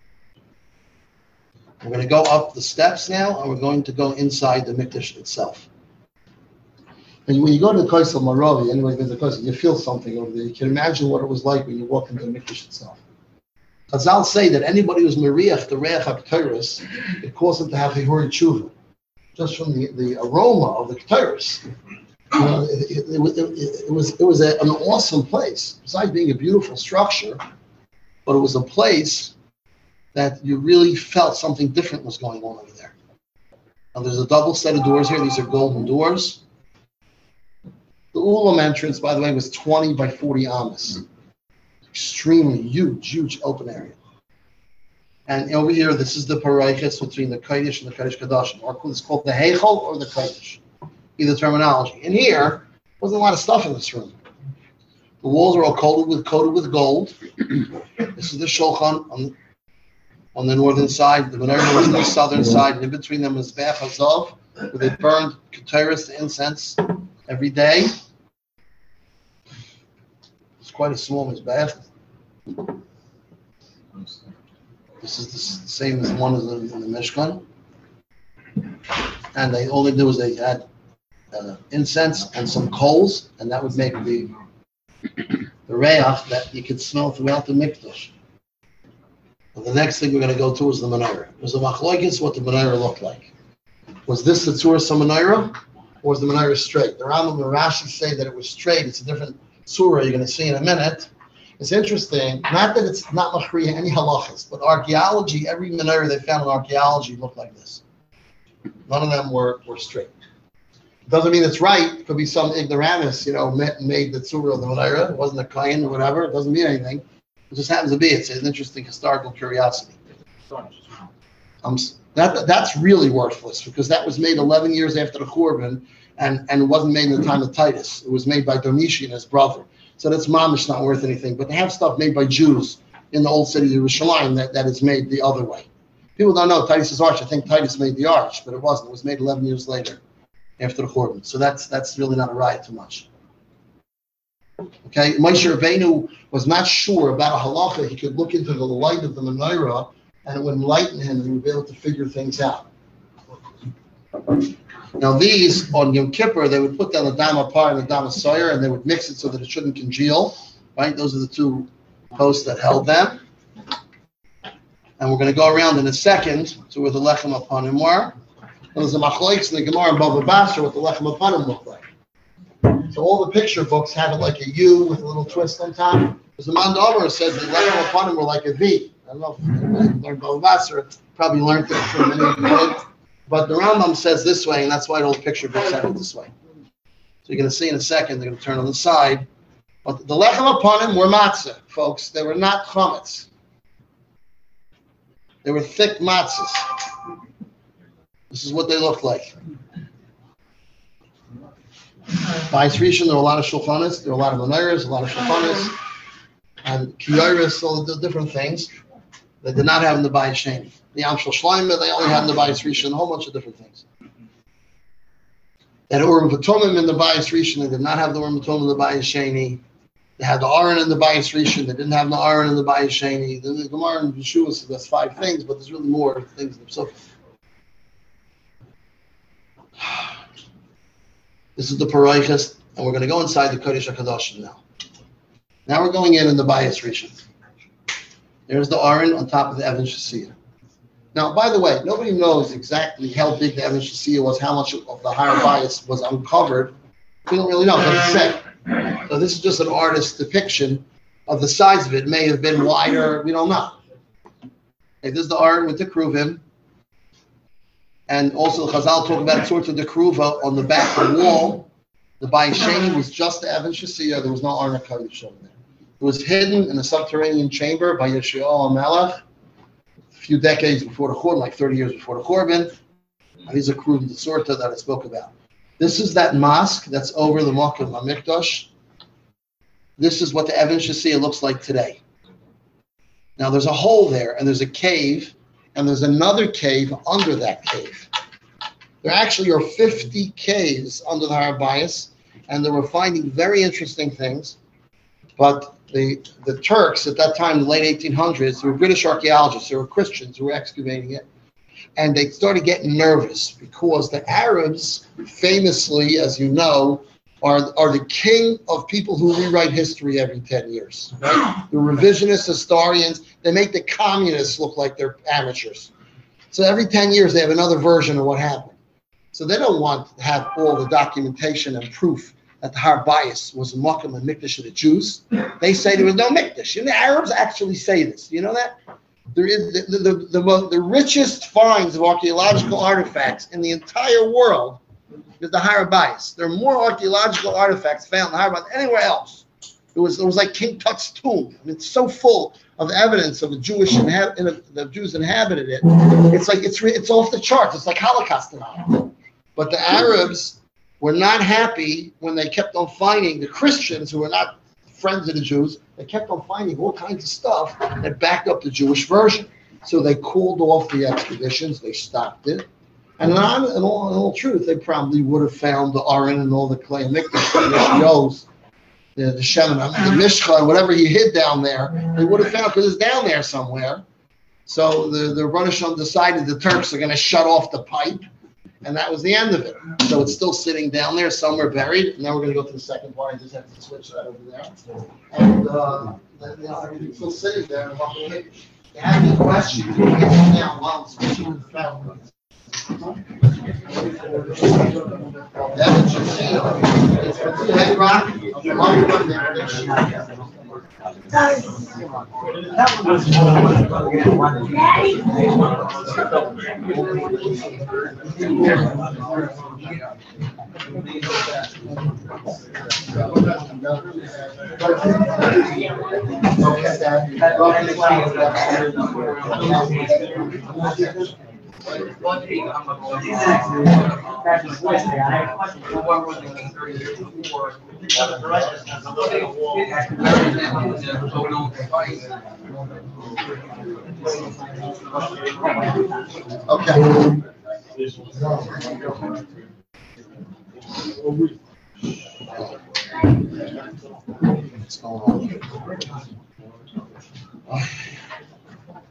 We're going to go up the steps now, and we're going to go inside the Mikdash itself. And when you go to the Kaisel Maravi, anyway, the Kaisel, you feel something over there. You can imagine what it was like when you walk into the Mikdash itself. Chazal say that anybody who's Mariach, the Reach HaK'toros, it caused them to have Hihuri Tshuva. Just from the, the aroma of the K'toros. You know, it, it, it, it, it was, it was a, an awesome place. Besides being a beautiful structure, but it was a place that you really felt something different was going on over there. Now there's a double set of doors here. These are golden doors. The Ulam entrance, by the way, was twenty by forty amas. Extremely huge, huge open area. And over here, this is the paraychis between the Kodesh and the Kodesh Kadashim. Or it's called the Heichel or the Kodesh. Either terminology. In here, wasn't a lot of stuff in this room. The walls are all coated with, coated with gold. This is the Shulchan on, on the northern side. The Menorah was on the southern side. And in between them was Bech Hazav, where they burned Keteris, the incense, every day. It's quite a small mizbeach. This is the same as one as in, in the Mishkan. And they all they do is they add uh, incense and some coals, and that would make the the reyach that you could smell throughout the mikdash. And the next thing we're going to go to is the menorah. There's a machlokes what the menorah looked like. Was this the Tzuras menorah, or was the menorah straight? The Rambam and Rashi say that it was straight. It's a different surah you're going to see in a minute. It's interesting, not that it's not machriya any halachas, but archaeology, every menorah they found in archaeology looked like this. None of them were, were straight. Doesn't mean it's right. It could be some ignoramus, you know, made the tzura of the menorah. It wasn't a kain or whatever. It doesn't mean anything. It just happens to be. It's an interesting historical curiosity. Um, that that's really worthless because that was made eleven years after the Churban, and and it wasn't made in the time of Titus. It was made by Domitian, his brother. So that's mamish not worth anything. But they have stuff made by Jews in the old city of Yerushalayim that, that is made the other way. People don't know Titus's arch. I think Titus made the arch, but it wasn't. It was made eleven years later after the Churban. So that's that's really not a riot too much. Okay, Moshe Rabbeinu was not sure about a halacha. He could look into the light of the menorah, and it would enlighten him, and he would be able to figure things out. Now these, on Yom Kippur, they would put down the dama par and the dama soyer, and they would mix it so that it shouldn't congeal, right? Those are the two posts that held them. And we're going to go around in a second to where the lechem apanim were. And there's a machlokes in the Gemara and Bava Basra what the lechem apanim look like. So all the picture books have it like a U with a little twist on top. Because the Mount Omer says the lechem apanim were like a V. I don't know if you learned Bava Basra, probably learned it from many kids. But the Rambam says this way, and that's why all the picture books have it this way. So you're going to see in a second, they're going to turn on the side. But the lechem apanim were matzah, folks. They were not chametz. They were thick matzahs. This is what they looked like. Bais Rishon, there were a lot of shulchanis, there were a lot of menorahs, a lot of shulchanis, and kiyaris, all the different things. They did not have in the Bais Sheni. The Yam Shel Shloimeh, they only had in the Bais Rishon, a whole bunch of different things. They had Urim V'Tumim in the Bais Rishon, they did not have the Urim V'Tumim in the Bais Sheni. They had the Aron in the Bais Rishon, they didn't have the Aron in the Bais Sheni. The Gemara in Yeshua says that's five things, but there's really more things. So this is the Paraichas, and we're going to go inside the Kodesh HaKadoshim now. Now we're going in in the Bais Rishon. There's the Aron on top of the Evan Shasiyah. Now, by the way, nobody knows exactly how big the Evan Shasiyah was, how much of the higher bias was uncovered. We don't really know, it doesn't say. So this is just an artist's depiction of the size of it. It may have been wider, we don't know. Okay, this is the Aron with the Kruvim. And also the Chazal talk about sorts of the Kruva on the back of the wall. The Bais Sheni was just the Evan Shasiyah, there was no Aron HaKodesh over there. It was hidden in a subterranean chamber by Yeshayahu HaMelech a few decades before the Churban, like thirty years before the Churban. And these are Kruv the Sorta that I spoke about. This is that mosque that's over the Makom HaMikdash. This is what the Evan Shasiyah looks like today. Now there's a hole there, and there's a cave, and there's another cave under that cave. There actually are fifty caves under the Har Bayis, and they were finding very interesting things. But the, the Turks at that time, in the late eighteen hundreds, they were British archaeologists, they were Christians who were excavating it. And they started getting nervous because the Arabs, famously, as you know, are, are the king of people who rewrite history every ten years. Right? The revisionist historians, they make the communists look like they're amateurs. So every ten years, they have another version of what happened. So they don't want to have all the documentation and proof that the Har Bayis was a Makom and Mikdash of the Jews. They say there was no Mikdash. And the Arabs actually say this. You know that? There is the, the, the, the, the richest finds of archaeological artifacts in the entire world is the Har Bayis. There are more archaeological artifacts found in the Har Bayis than anywhere else. It was, it was like King Tut's tomb. I mean, it's so full of evidence of the Jewish inhab- the Jews inhabited it. It's like it's it's off the charts. It's like Holocaust denial. But the Arabs were not happy when they kept on finding the Christians who were not friends of the Jews. They kept on finding all kinds of stuff that backed up the Jewish version. So they called off the expeditions. They stopped it. And in all, in all, in all truth, they probably would have found the Aron and all the clay Mikdash, the Mishiyos, the, the Sheminah, the Mishcha, whatever he hid down there, they would have found because it's down there somewhere. So the, the Rosh Hashanah decided the Turks are going to shut off the pipe. And that was the end of it. So it's still sitting down there somewhere buried. And now we're going to go to the second part. I just have to switch that over there. And uh, you know, everything's still sitting there. If you have any questions, you can get them now while I'm switching with the family. That is just, you know, it's the head rock of the long run there. Okay.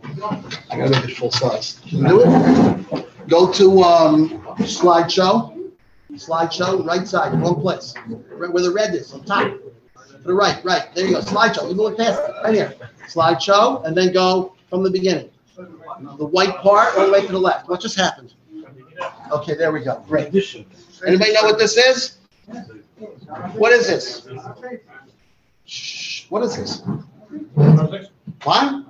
I gotta make it full size. Can you do it? Go to um, slideshow. Slideshow, right side, wrong place. Right where the red is, on top. To the right, right. There you go. Slideshow. You can look past it. Right here. Slideshow, and then go from the beginning. The white part all the way to the left. What just happened? Okay, there we go. Great. Anybody know what this is? What is this? Shh. What is this? What?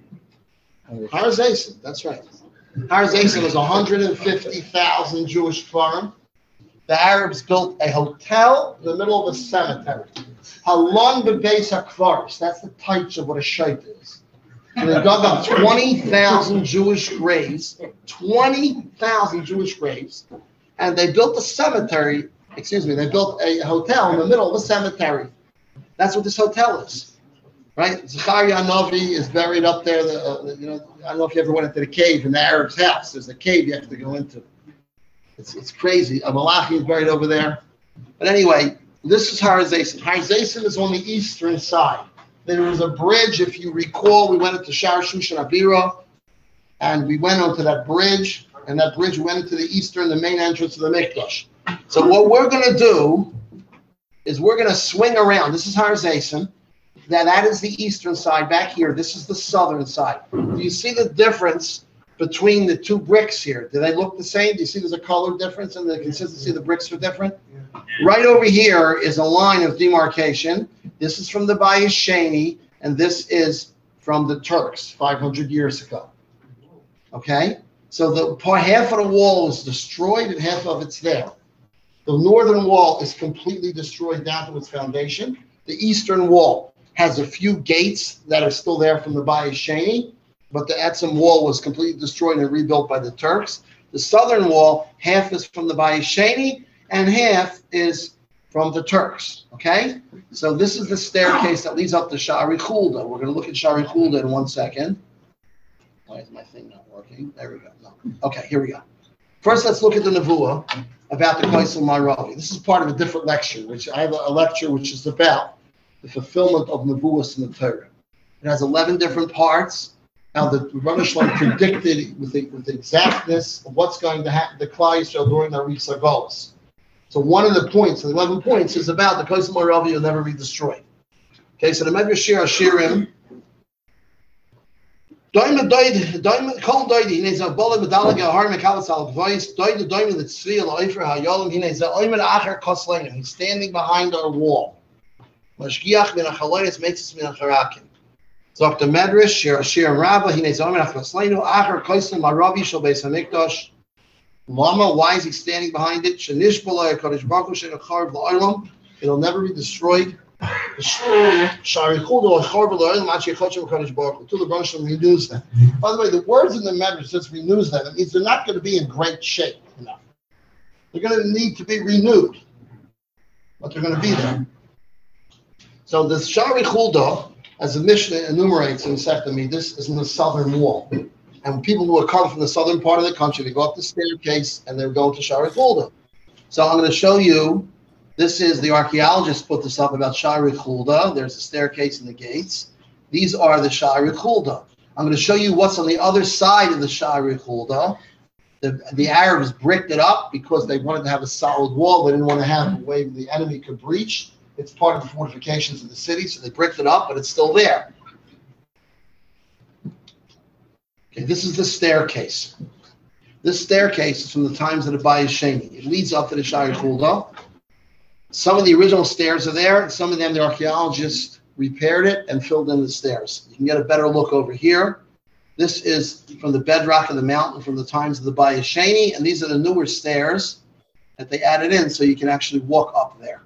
Har Hazayson. That's right. Har Hazayson was one hundred fifty thousand Jewish farm. The Arabs built a hotel in the middle of a cemetery. Halon bebeis hakvaris. That's the type of what a shaita is. So they dug up twenty thousand Jewish graves, twenty thousand Jewish graves, and they built a cemetery, excuse me, they built a hotel in the middle of a cemetery. That's what this hotel is, right? Zechariah Novi is buried up there. The, uh, you know, I don't know if you ever went into the cave in the Arab's house. There's a cave you have to go into. It's, it's crazy. A Malachi is buried over there. But anyway, this is Har Hazayson. Har Hazayson is on the eastern side. There was a bridge, if you recall, we went into Shar Shushan Abira, and we went onto that bridge, and that bridge went into the eastern, the main entrance of the Mikdash. So what we're going to do is we're going to swing around. This is Har Hazayson. Now that is the eastern side back here. This is the southern side. Do you see the difference between the two bricks here? Do they look the same? Do you see there's a color difference and the consistency of the bricks are different? Right over here is a line of demarcation. This is from the Bayis Sheni, and this is from the Turks five hundred years ago. Okay? So the part, half of the wall is destroyed and half of it's there. The northern wall is completely destroyed down to its foundation. The eastern wall has a few gates that are still there from the Bayis Sheni, but the Etzem wall was completely destroyed and rebuilt by the Turks. The southern wall, half is from the Bayis Sheni, and half is from the Turks, okay? So this is the staircase that leads up to Shari Chulda. We're going to look at Shari Chulda in one second. Why is my thing not working? There we go. No. Okay, here we go. First, let's look at the Nevuah about the Kaisel Maravi. This is part of a different lecture, which I have a lecture which is about the fulfillment of Nevuahs in the Torah. It has eleven different parts. Now, the Rebbe Shalom predicted with, the, with the exactness of what's going to happen to Klal Yisrael during the Risa Golos. So one of the points, the eleven points, is about the Kaisel Maravi will never be destroyed. Okay, so the Medrash Shir Hashirim, Doim doid doim kol doidi hinei za bola medalig har mekalas al voice doid doim the tzvi al oifer hayolim hinei za oimer acher koslein. He's standing behind our wall. Mashgiach min achalonis makes us min acharakim. So the Medrash Shir Hashirim Rabbah hinei za oimer acher kosleinu acher Kaisel Maravi shel beis hamikdash. Lama, why is he standing behind it? Shenish b'loy HaKadosh Baruch Hu she'necharv la'olam. It'll never be destroyed. Shari Chulda l'charv la'olam ad she'chotchem HaKadosh Baruch Hu. Till the Rebbe Shalom renews them. By the way, the words in the Medrash says renews them. It means they're not going to be in great shape enough. They're going to need to be renewed, but they're going to be there. So the Shari Chulda, as the Mishnah enumerates in Sefta Midas, is in the southern wall. And people who are coming from the southern part of the country, they go up the staircase and they're going to Shari Chulda. So I'm going to show you, this is, the archaeologists put this up about Shari Chulda. There's a staircase and the gates. These are the Shari Chulda. I'm going to show you what's on the other side of the Shari Chulda. The, the Arabs bricked it up because they wanted to have a solid wall. They didn't want to have a way the enemy could breach. It's part of the fortifications of the city, so they bricked it up, but it's still there. Okay, this is the staircase. This staircase is from the times of the Bayis Sheni. It leads up to the Shari Chulda. Some of the original stairs are there. Some of them, the archaeologists repaired it and filled in the stairs. You can get a better look over here. This is from the bedrock of the mountain from the times of the Bayis Sheni, and these are the newer stairs that they added in so you can actually walk up there.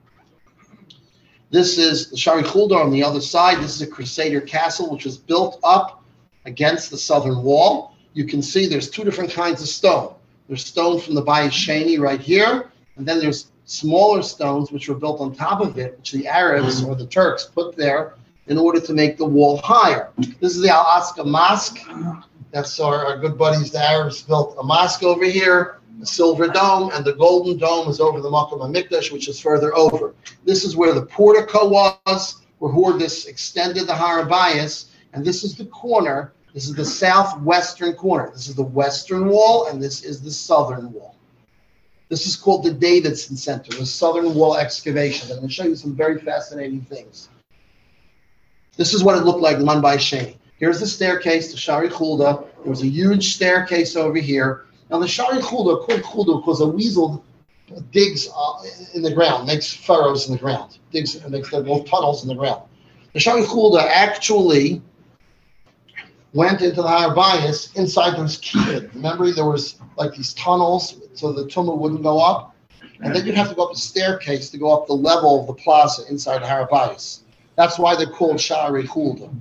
This is the Shari Chulda on the other side. This is a Crusader castle which was built up against the southern wall. You can see there's two different kinds of stone. There's stone from the Bayis Sheni right here, and then there's smaller stones which were built on top of it, which the Arabs or the Turks put there in order to make the wall higher. This is the Al-Aqsa Mosque. That's our, our good buddies, the Arabs built a mosque over here, a silver dome, and the golden dome is over the Makom HaMikdash, which is further over. This is where the portico was, where Hordis extended the Har HaBayis. And this is the corner. This is the southwestern corner. This is the western wall, and this is the southern wall. This is called the Davidson Center, the Southern Wall excavations. I'm going to show you some very fascinating things. This is what it looked like in Manbai Sheni. Here's the staircase to Shari Chulda. There was a huge staircase over here. Now the Shari Chulda, called Chulda, because a weasel digs uh, in the ground, makes furrows in the ground, digs and makes little tunnels in the ground. The Shari Chulda actually went into the Har Bayis inside those kibbutz. Remember, there was like these tunnels so the tumah wouldn't go up, and then you'd have to go up a staircase to go up the level of the plaza inside the Har Bayis. That's why they're called Shari Chulda.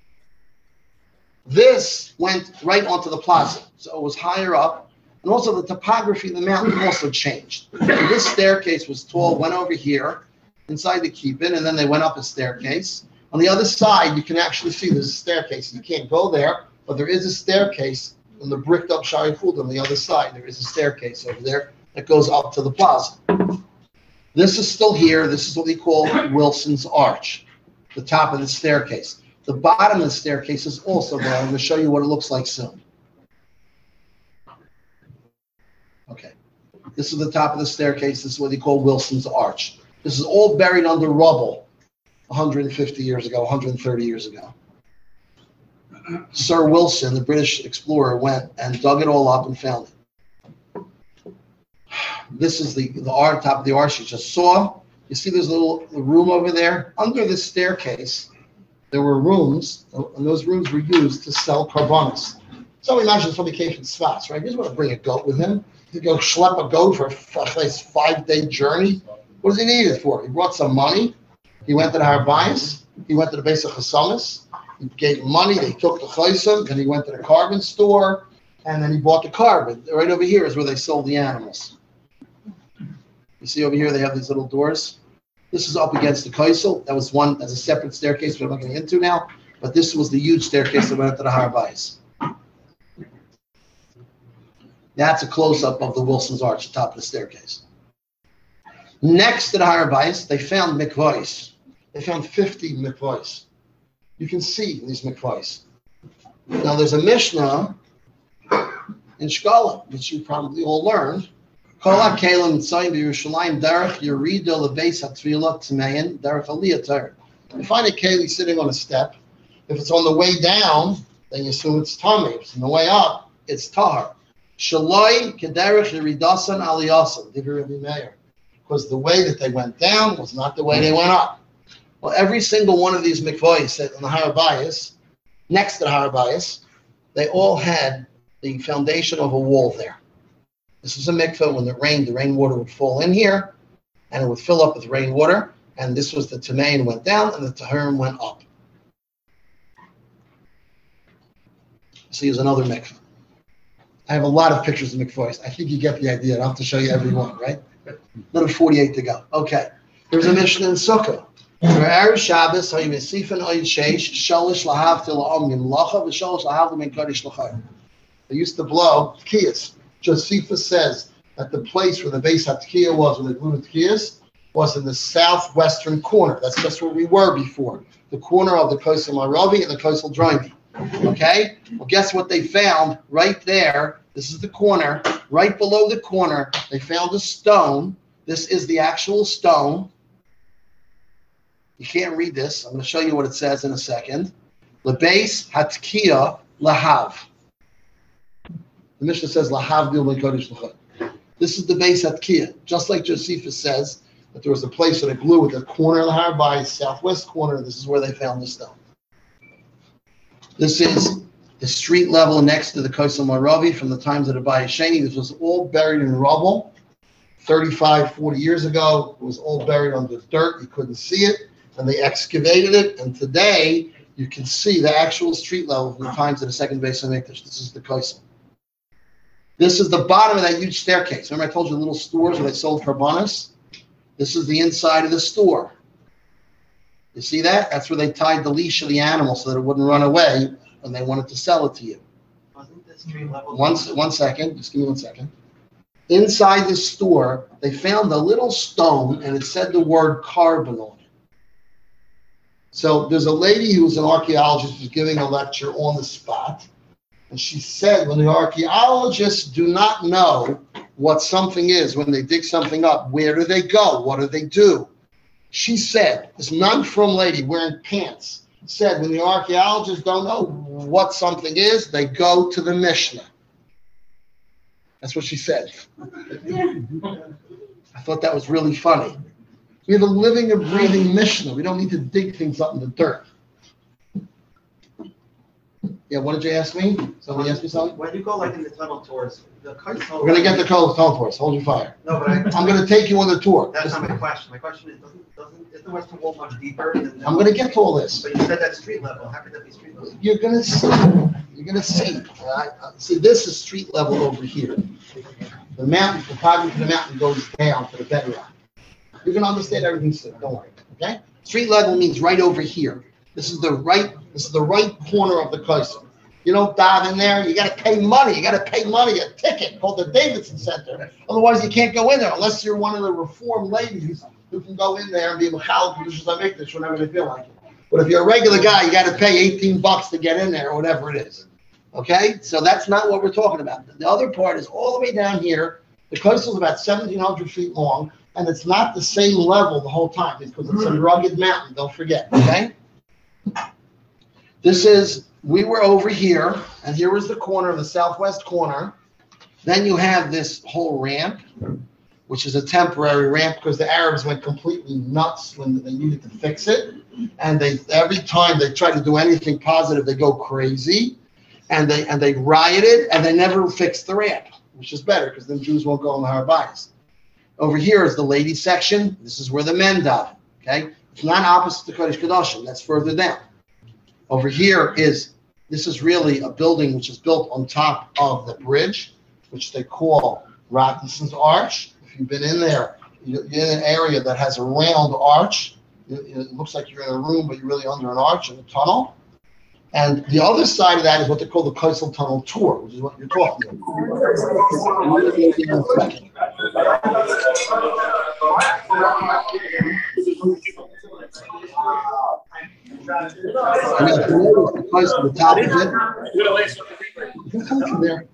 This went right onto the plaza, so it was higher up. And also the topography of the mountain also changed. So this staircase was tall, went over here inside the kibbutz, and then they went up a staircase. On the other side, you can actually see there's a staircase. You can't go there, but there is a staircase in the bricked up Shari Chulda on the other side. There is a staircase over there that goes up to the plaza. This is still here. This is what we call Wilson's Arch, the top of the staircase. The bottom of the staircase is also there. I'm going to show you what it looks like soon. Okay, this is the top of the staircase. This is what they call Wilson's Arch. This is all buried under rubble one hundred fifty years ago, one hundred thirty years ago. Sir Wilson, the British explorer, went and dug it all up and found it. This is the, the arch, top of the arch you just saw. You see there's a little room over there? Under this staircase, there were rooms, and those rooms were used to sell carbonas. So imagine somebody came from Sfats, right? He doesn't want to bring a goat with him. To go schlep a goat for a five-day journey. What does he need it for? He brought some money. He went to the Har Bayis. He went to the base of Chesamis. He gave money. They took the chaysim. Then he went to the carbon store, and then he bought the carbon. Right over here is where they sold the animals. You see over here they have these little doors. This is up against the kaisel. That was one as a separate staircase, which I'm not getting into now. But this was the huge staircase that went up to the Har Bayis. That's a close-up of the Wilson's Arch, the top of the staircase. Next to the Har Bayis, they found mikvahs. They found fifty mikvahs. You can see these mikvahs. Now, there's a Mishnah in Shkala, which you probably all learned. Kol ha'kelim tzayim b'Yerushalayim derech yerida lebeis hatfilah tmein derech aliyah torah. You find a keli sitting on a step. If it's on the way down, then you assume it's tamei. If it's on the way up, it's tahar. Shaloi kederech yeridasan aliyasan, Divrei Rabbi Meir, because the way that they went down was not the way they went up. Well, every single one of these mikvahs in the Har Bayis, next to the Har Bayis, they all had the foundation of a wall there. This is a mikvah. When it rained, the rainwater would fall in here, and it would fill up with rainwater. And this was the Tamein went down, and the Taharim went up. So here's another mikvah. I have a lot of pictures of mikvahs. I think you get the idea. I don't have to show you every one, right? Another forty-eight to go. Okay. There's a Mishnah in Sukkah. Erev Shabbos, Hayimesifan Oyd Sheish, Shalish Lahavtil Omnim Lacha, V'Shalish Lahavtil Min Kodesh Lachayim. They used to blow tkiyas. Josephus says that the place where the base Hatkiya was, where they blew the tkiyas, was in the southwestern corner. That's just where we were before. The corner of the Kosel Maravi and the Kosel Droimi. Okay? Well, guess what they found right there? This is the corner. Right below the corner, they found a stone. This is the actual stone. You can't read this. I'm going to show you what it says in a second. Lebeis Hatkiya Lahav. The Mishnah says Lahav Bil Kodesh L'Chayim. This is the base Hatkiya. Just like Josephus says that there was a place that they blew at the corner of the Har Bayis, southwest corner. This is where they found the stone. This is the street level next to the Kosel Maravi from the times of the Bayis Sheni. This was all buried in rubble. thirty-five, forty years ago, it was all buried under dirt. You couldn't see it. And they excavated it. And today, you can see the actual street level from the times of the second base of Mikdash. This is the Kosel. This is the bottom of that huge staircase. Remember I told you the little stores where they sold carbonas? This is the inside of the store. You see that? That's where they tied the leash of the animal so that it wouldn't run away when they wanted to sell it to you. Wasn't the street level? One, one second. Just give me one second. Inside this store, they found a little stone, and it said the word carbon on it. So there's a lady who's an archaeologist who's giving a lecture on the spot. And she said, when the archaeologists do not know what something is, when they dig something up, where do they go? What do they do? She said, this non-frum lady wearing pants, said when the archaeologists don't know what something is, they go to the Mishnah. That's what she said. I thought that was really funny. We have a living and breathing Mishnah. We don't need to dig things up in the dirt. Yeah, what did you ask me? Somebody asked me something? When you go like in the tunnel tours, the Kaisel. We're going to get the tunnel tour. Hold your fire. No, but I. I'm going to take you on the tour. That's not my question. My question is, doesn't, doesn't, is the Western Wall much deeper than? I'm going to get to all this. But you said that's street level. How could that be street level? You're going to see. You're going to see. All right? See, this is street level over here. The mountain, the topography of the mountain goes down to the bedrock. You're going to understand everything soon. Don't worry. Okay? Street level means right over here. This is the right. This is the right corner of the Kaisel. You don't dive in there. You got to pay money. You got to pay money a ticket called the Davidson Center. Otherwise, you can't go in there unless you're one of the reformed ladies who can go in there and be Michal Kedusha Mikdash whenever they feel like it. But if you're a regular guy, you got to pay eighteen bucks to get in there or whatever it is. Okay, so that's not what we're talking about. The other part is all the way down here. The Kaisel is about seventeen hundred feet long, and it's not the same level the whole time because it's a rugged mountain. Don't forget. Okay. This is. We were over here, and here was the corner, the southwest corner. Then you have this whole ramp, which is a temporary ramp because the Arabs went completely nuts when they needed to fix it. And they every time they try to do anything positive, they go crazy, and they and they rioted, and they never fixed the ramp, which is better because then Jews won't go on the Har Bayis. Over here is the ladies section. This is where the men dive. Okay, it's not opposite to Kodesh Kodashim. That's further down. Over here is, this is really a building which is built on top of the bridge, which they call Robinson's Arch. If you've been in there, you're in an area that has a round arch. It looks like you're in a room, but you're really under an arch in a tunnel. And the other side of that is what they call the Kaisel Tunnel Tour, which is what you're talking about. And if you notice the place at the top of it, you can come from there.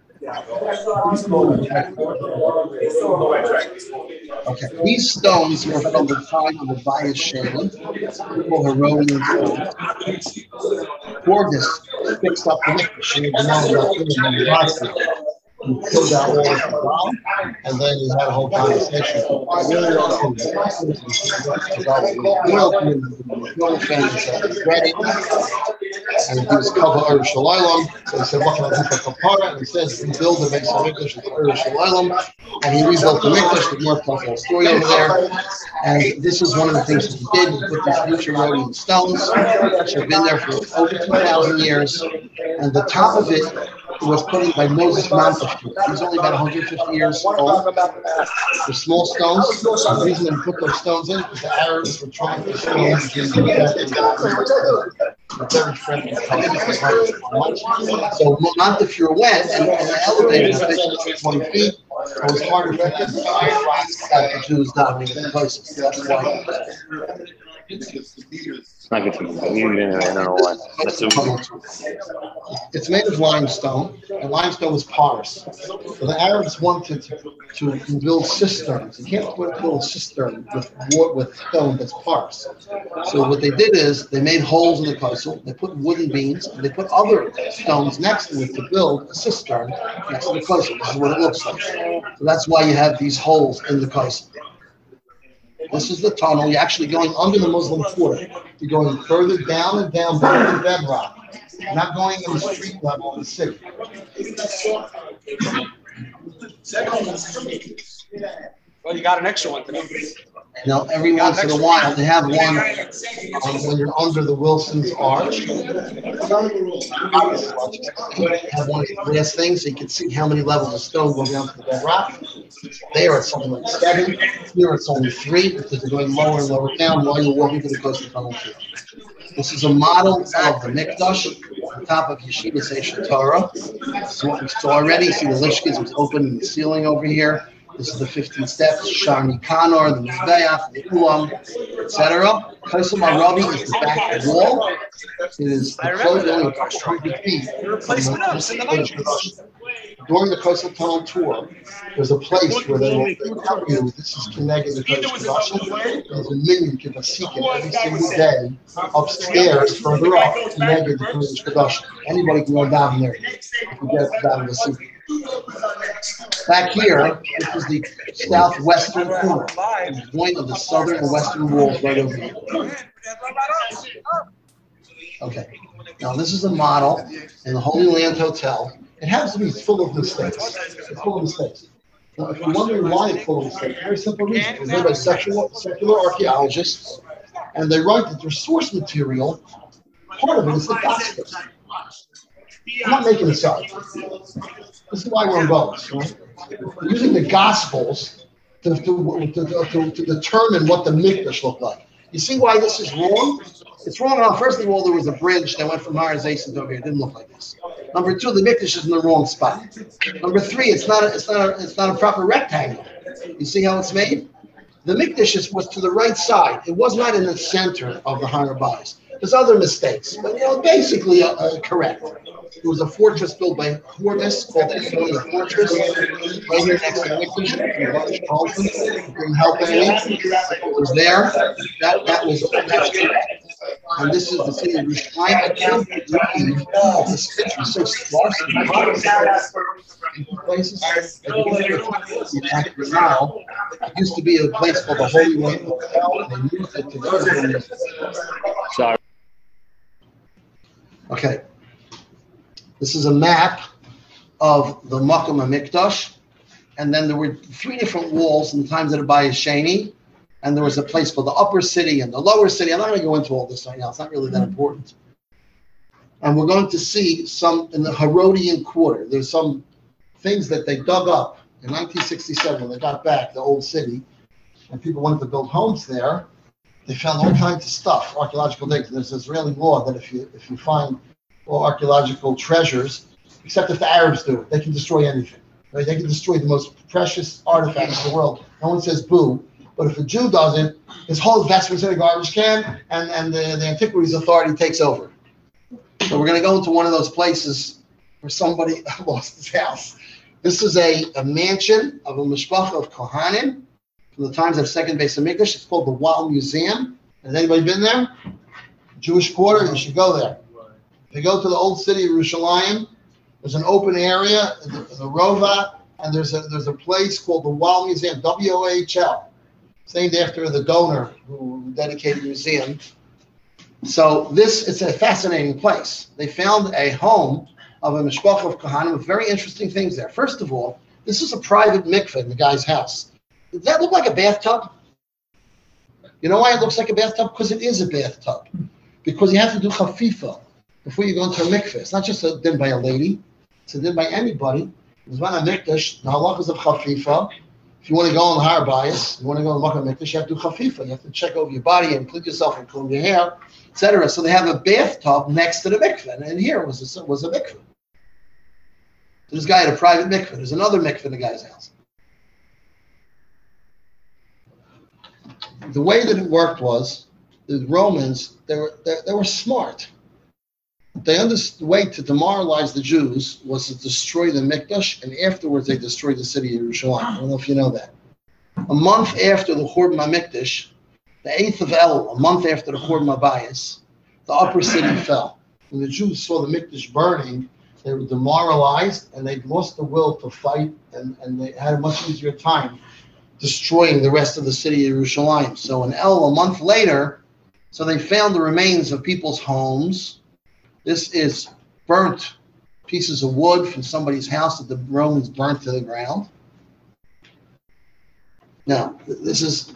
Okay, these stones are from the time of the Bayis Sheni, people Herodian stones. Gorgeous fixed up the Mikdash, and the Mikdash. He killed that wall at the bottom, and then he had a whole conversation. Really awesome. Ready, and he was covered Ur Shalaylam. So he said, "What can I do for Kapara?" And he says, "Rebuild the base of Mikdash with Ur Shalaylam." And he rebuilt the Mikdash. The North tells a story over there. And this is one of the things that he did. He put these future Rhodian stones, which have been there for over two thousand years, and the top of it was put in by Moses Montefiore. He's only about one hundred fifty years old. The small stones, the reason they put those stones in is the Arabs were trying to stones very friendly. So Montefiore went and, and elevated the twenty feet. It was harder for them to find rocks that the Jews dominated the places. That's why. It's not good for the communion, I don't know what. That's a, it's made of limestone, and limestone is porous. So the Arabs wanted to, to build cisterns. You can't build a cistern with wood, with stone that's porous. So what they did is they made holes in the Kaisel, they put wooden beams, and they put other stones next to it to build a cistern next to the Kaisel. This is what it looks like. So that's why you have these holes in the Kaisel. This is the tunnel. You're actually going under the Muslim quarter. You're going further down and down below the bedrock. You're not going in the street level of the city. Well, you got an extra one today. Now, every once in a while, they have one um, when you're under the Wilson's Arch. They have one of the glass things so you can see how many levels of stone go down to the bedrock. There, it's something like seven. Here, it's only three because they're going lower and lower down while you're walking to the coast of tunnel. This is a model of the Mikdash on top of Yeshiva Seisha Torah. So what we saw already, see the lishkas was open in the ceiling over here. This is the fifteen steps, Sharni Kanor, the Mizbeach, the Ulam, et cetera. Kaisel Marabi is the back wall. It is the closed only twenty feet from the during the Kosel Tunnel tour, there's a place where they will they tell you this is connected to Kodesh Kodashim. There's a million Kivasikim every single day upstairs further up connected to Kodesh Kodashim. Anybody can go down there if you get down the secret. Back here, this is the southwestern corner, the point of the southern and western walls right over here. Okay, now this is a model in the Holy Land Hotel. It happens to be full of mistakes. It's full of mistakes. Now, if you're wondering why it's full of mistakes, very simple reason. It's made by secular, secular archaeologists, and they write that their source material, part of it is the gospel. I'm not making this up. This is why we're involved, right? We're using the Gospels to, to, to, to, to determine what the Mikdash looked like. You see why this is wrong? It's wrong. Now, first of all, there was a bridge that went from Har Zayson over here. It didn't look like this. Number two, the Mikdash is in the wrong spot. Number three, it's not a, it's not a, it's not a proper rectangle. You see how it's made? The Mikdash was to the right side. It was not in the center of the Har Bayis. There's other mistakes, but you know, basically uh, uh, correct. There was a fortress built by Hortus called the Stone Fortress, right here next to the Mikdash. Didn't help any. It was there. That that was attached to it. And this is the city of Yerushalayim. I can't believe this picture is so sparse and in places. Now, it used to be a place called the Holy Land Hotel, and they moved it to the Sorry. Okay. This is a map of the Makom HaMikdash, and then there were three different walls in the times of the Bayis Sheni, and there was a place called the upper city and the lower city. I'm not going to go into all this right now. It's not really that important. And we're going to see some in the Herodian quarter. There's some things that they dug up in nineteen sixty-seven when they got back the old city, and people wanted to build homes there. They found all kinds of stuff, archaeological things. There's Israeli law that if you if you find all archaeological treasures, except if the Arabs do it, they can destroy anything. Right? They can destroy the most precious artifacts in the world. No one says boo. But if a Jew does it, his whole investment's in a garbage can, and, and the, the Antiquities Authority takes over. So we're going to go into one of those places where somebody lost his house. This is a, a mansion of a mishpacha of Kohanim from the times of Second Beis Hamikdash. It's called the Wall Museum. Has anybody been there? Jewish Quarter, you should go there. If you go to the old city of Yerushalayim, there's an open area in the, in the Rova, and there's a there's a place called the Wall Museum, W O H L. It's named after the donor who dedicated the museum. So this is a fascinating place. They found a home of a mishpacha of Kohanim with very interesting things there. First of all, this is a private mikveh in the guy's house. Does that look like a bathtub? You know why it looks like a bathtub? Because it is a bathtub. Because you have to do chafifa before you go into a mikveh. It's not just a din by a lady. It's a din by anybody. There's one on mikdash, the halachas of chafifa. If you want to go on the Har Bayis, you want to go on the Makom HaMikdash, you have to do chafifa. You have to check over your body and clean yourself and comb your hair, et cetera. So they have a bathtub next to the mikveh, and here was a, was a mikveh. So this guy had a private mikveh. There's another mikveh in the guy's house. The way that it worked was the Romans, they were they, they were smart. They understood the way to demoralize the Jews was to destroy the Mikdash, and afterwards they destroyed the city of Yerushalayim. I don't know if you know that. A month after the Churban HaMikdash, the eighth of El, a month after the Churban HaBayis, the upper city fell. When the Jews saw the Mikdash burning, they were demoralized, and they lost the will to fight, and, and they had a much easier time destroying the rest of the city of Yerushalayim. So in El, a month later, so they found the remains of people's homes. This is burnt pieces of wood from somebody's house that the Romans burnt to the ground. Now, this is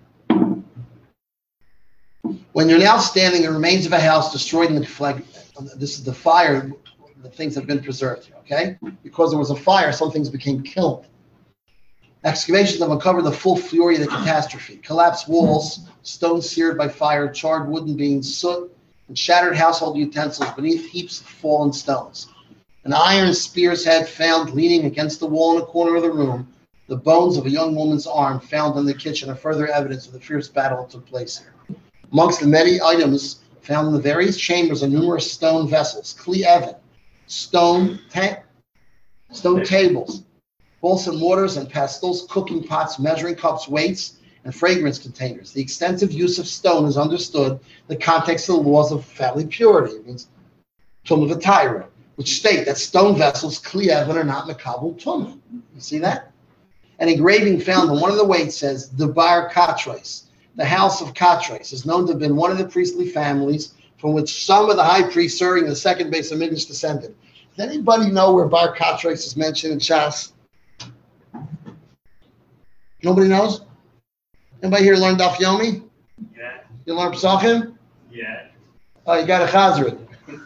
when you're now standing in the remains of a house destroyed in the flag. This is the fire. The things have been preserved. Okay, because there was a fire, some things became killed. Excavations have uncovered the full fury of the catastrophe: collapsed walls, stones seared by fire, charred wooden beams, soot, and shattered household utensils beneath heaps of fallen stones. An iron spear's head found leaning against the wall in a corner of the room. The bones of a young woman's arm found in the kitchen are further evidence of the fierce battle that took place here. Amongst the many items found in the various chambers are numerous stone vessels: kli even, stone, ta- stone tables, balls and mortars and pestles, cooking pots, measuring cups, weights, and fragrance containers. The extensive use of stone is understood in the context of the laws of family purity. It means Tumah V'Taira, which state that stone vessels, Kli Even, are not Mekabel Tumah. You see that? An engraving found on one of the weights says, Debar Katros, the house of Katros, is known to have been one of the priestly families from which some of the high priests serving the second base of Mikdash descended. Does anybody know where Bar Katros is mentioned in Shas? Nobody knows? Anybody here learn Daf Yomi? Yeah. You learn Pesachim? Yeah. Oh, you got a Chazrid.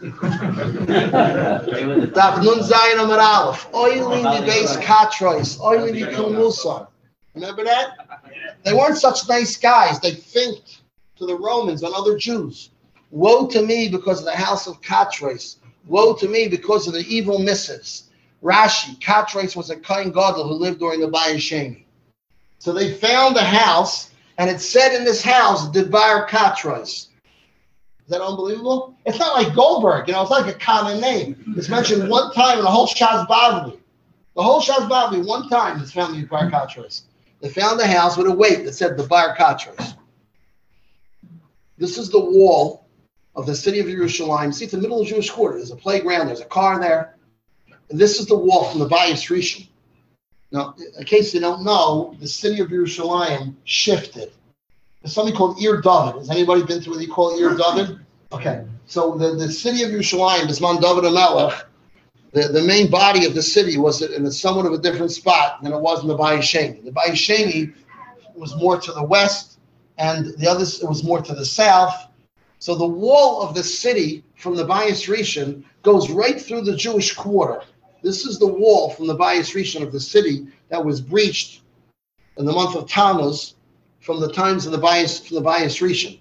Daf Nun Zayin Amar Aleph. Oiling the base Katros. Oiling the Kulmusa. Remember that? They weren't such nice guys. They thinked to the Romans and other Jews. Woe to me because of the house of Katros. Woe to me because of the evil missives. Rashi, Katros was a Kohen Gadol who lived during the Bayis Sheni. So they found a house, and it said in this house, Debar Katros. Is that unbelievable? It's not like Goldberg, you know, it's like a common name. It's mentioned one time in the whole Shas Bavli. The whole Shas Bavli, one time, it's found in Debar Katros. They found a house with a weight that said Debar Katros. This is the wall of the city of Yerushalayim. See, it's the middle of the Jewish quarter. There's a playground, there's a car there. And this is the wall from the Bayis Rishon. Now, in case you don't know, the city of Yerushalayim shifted. There's something called Ir David. Has anybody been to what you call Ir David? Okay. So the, the city of Yerushalayim, Bisman David HaMelech, the, the main body of the city was in a somewhat of a different spot than it was in the Bayis Sheni. The Bayis Sheni was more to the west, and the others, it was more to the south. So the wall of the city from the Bayis Rishon goes right through the Jewish quarter. This is the wall from the Bayis Rishon of the city that was breached in the month of Tammuz from the times of the Bayis, from the Bayis Rishon.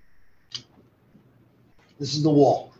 This is the wall.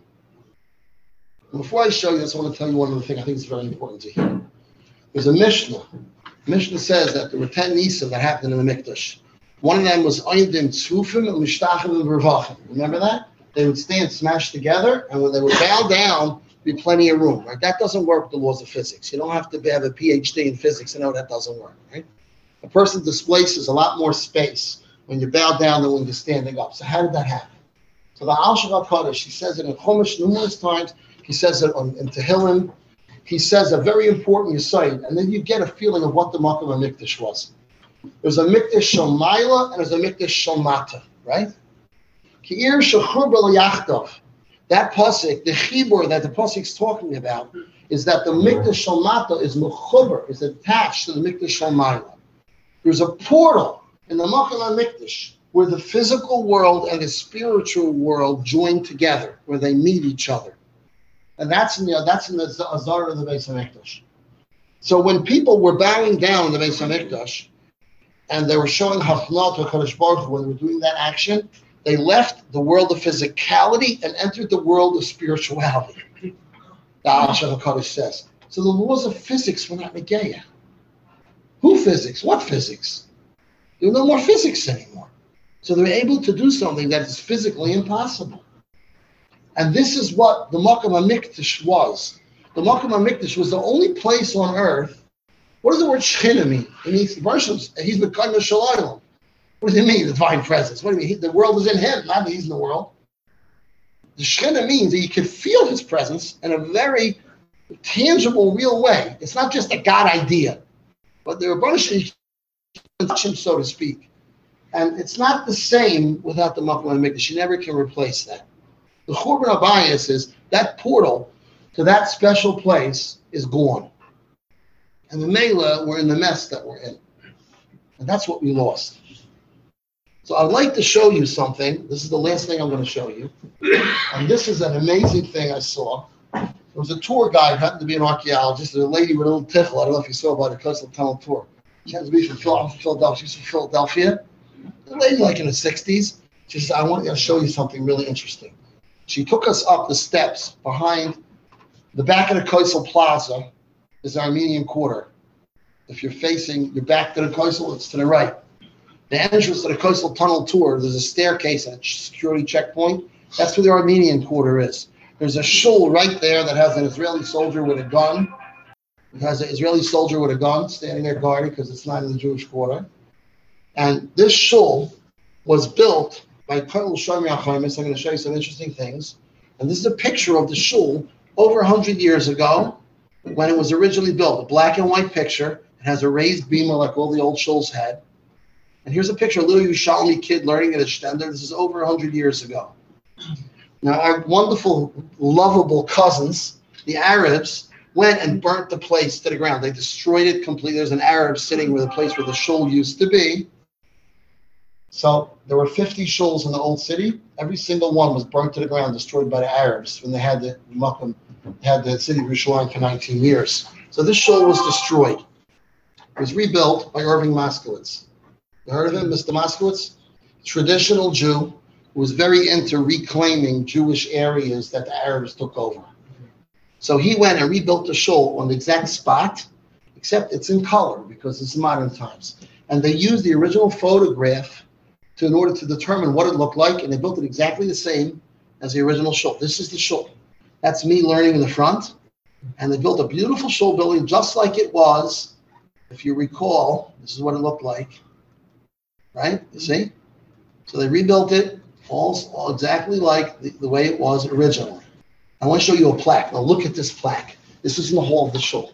And before I show you this, I want to tell you one other thing I think is very important to hear. There's a Mishnah. Mishnah says that there were ten Nisim that happened in the Mikdash. One of them was Oindim Tzufim and Mishtachim and Revachim. Remember that? They would stand smashed together, and when they would bow down, there'd be plenty of room, right? That doesn't work with the laws of physics. You don't have to have a P H D in physics to know that doesn't work, right? A person displaces a lot more space when you bow down than when you're standing up. So how did that happen? So the Al Shabbat Kodesh, he says it in Chumash numerous times. He says it on, in Tehillim. He says a very important Yesod, and then you get a feeling of what the Makom HaMikdash was. There's a Mikdash Shel Maila and there's a Mikdash Shel Mata, right? Ki'ir Shechur B'L Yachtov. That pasuk, the chibur that the pasuk's talking about, is that the Mikdash Shel Mata is mechuber, is attached to the Mikdash Shel Maila. There's a portal in the Makom HaMikdash where the physical world and the spiritual world join together, where they meet each other, and that's in the that's in the Azara of the Beis HaMikdash. So when people were bowing down in the Beis HaMikdash, and they were showing Hafnah to HaKadosh Baruch Hu when they were doing that action, they left the world of physicality and entered the world of spirituality. The Al Shabbat Kodesh says. So the laws of physics were not Negeya. Who physics? What physics? There were no more physics anymore. So they were able to do something that is physically impossible. And this is what the Makom HaMikdash was. The Makom HaMikdash was the only place on earth. What does the word Shechina mean? It means he's the Mekayim Shalom. What does it mean, the divine presence? What do you mean? He, the world is in him, not that he's in the world. The Shechina means that you can feel his presence in a very tangible, real way. It's not just a God idea, but there are a bunch of touch him, so to speak. And it's not the same without the Makom HaMikdash. You never can replace that. The Churban Abayis is that portal to that special place is gone. And the Mela, we're in the mess that we're in. And that's what we lost. So I'd like to show you something. This is the last thing I'm going to show you. And this is an amazing thing I saw. There was a tour guide, happened to be an archaeologist. There's a lady with a little tickle. I don't know if you saw about the Coastal Tunnel tour. She happens to be from Philadelphia. She's from Philadelphia. A lady like in the sixties. She said, I want to show you something really interesting. She took us up the steps behind the back of the Coastal Plaza is the Armenian Quarter. If you're facing your back to the Coastal, it's to the right. The entrance to the Coastal Tunnel tour, there's a staircase and a security checkpoint. That's where the Armenian Quarter is. There's a shul right there that has an Israeli soldier with a gun. It has an Israeli soldier with a gun standing there guarding because it's not in the Jewish quarter. And this shul was built by Kotel Shomer HaChaimis. I'm going to show you some interesting things. And this is a picture of the shul over one hundred years ago when it was originally built. A black and white picture. It has a raised beamer like all the old shuls had. And here's a picture of a little Yerushalmi kid learning at a shtender. This is over one hundred years ago. Now, our wonderful, lovable cousins, the Arabs, went and burnt the place to the ground. They destroyed it completely. There's an Arab sitting where the place where the shul used to be. So there were fifty shuls in the old city. Every single one was burnt to the ground, destroyed by the Arabs when they had the Makam, had the city of Yerushalayim for nineteen years. So this shul was destroyed. It was rebuilt by Irving Moskowitz. You heard of him, Mister Moskowitz? Traditional Jew who was very into reclaiming Jewish areas that the Arabs took over. So he went and rebuilt the shul on the exact spot, except it's in color because it's modern times. And they used the original photograph to, in order to determine what it looked like, and they built it exactly the same as the original shul. This is the shul. That's me learning in the front. And they built a beautiful shul building just like it was. If you recall, this is what it looked like. Right? You see? So they rebuilt it all, all exactly like the, the way it was originally. I want to show you a plaque. Now look at this plaque. This is in the hall of the shul.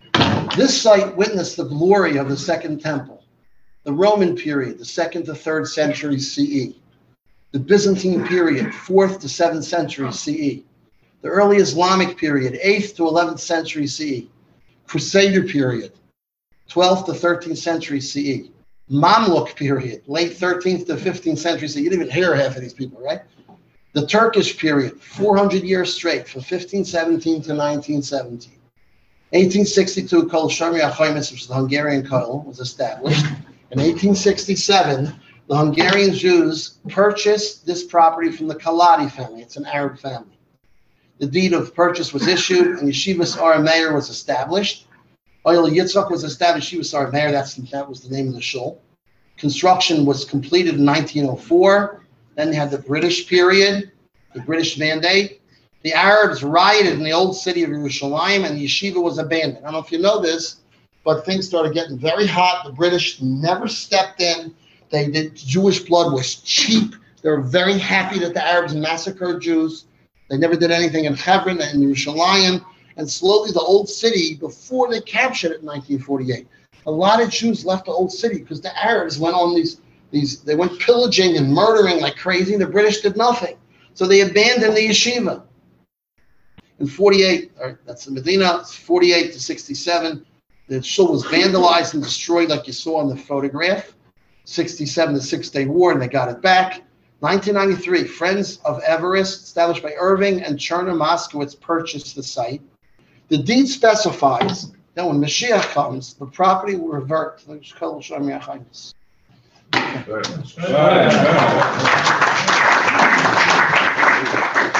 This site witnessed the glory of the Second Temple, the Roman period, the second to third century C E, the Byzantine period, fourth to seventh century C E, the early Islamic period, eighth to eleventh century C E, Crusader period, twelfth to thirteenth century C E, Mamluk period, late thirteenth to fifteenth century C E. You didn't even hear half of these people, right? The Turkish period, four hundred years straight, from fifteen seventeen to nineteen seventeen. eighteen sixty-two, Kotel Shomer HaChaimis, which is the Hungarian Kotel, was established. In eighteen sixty-seven, the Hungarian Jews purchased this property from the Kaladi family. It's an Arab family. The deed of purchase was issued, and Yeshivas Ar Meir was established. Oyel Yitzchak was established. Yeshivas Ar Meir, that's that was the name of the shul. Construction was completed in nineteen oh four. Then they had the British period, the British mandate. The Arabs rioted in the old city of Yerushalayim, and the yeshiva was abandoned. I don't know if you know this, but things started getting very hot. The British never stepped in. They did. Jewish blood was cheap. They were very happy that the Arabs massacred Jews. They never did anything in Hebron and Yerushalayim. And slowly the old city, before they captured it in nineteen forty-eight, a lot of Jews left the old city because the Arabs went on these, these, they went pillaging and murdering like crazy. The British did nothing. So they abandoned the yeshiva. In forty-eight, or that's in Medina, it's forty-eight to sixty-seven. The shul was vandalized and destroyed like you saw in the photograph. sixty-seven, the Six-Day War, and they got it back. nineteen ninety-three, Friends of Everest, established by Irving and Cherner Moskowitz, purchased the site. The deed specifies that when Mashiach comes, the property will revert to the Kotel Shomer HaChaimis.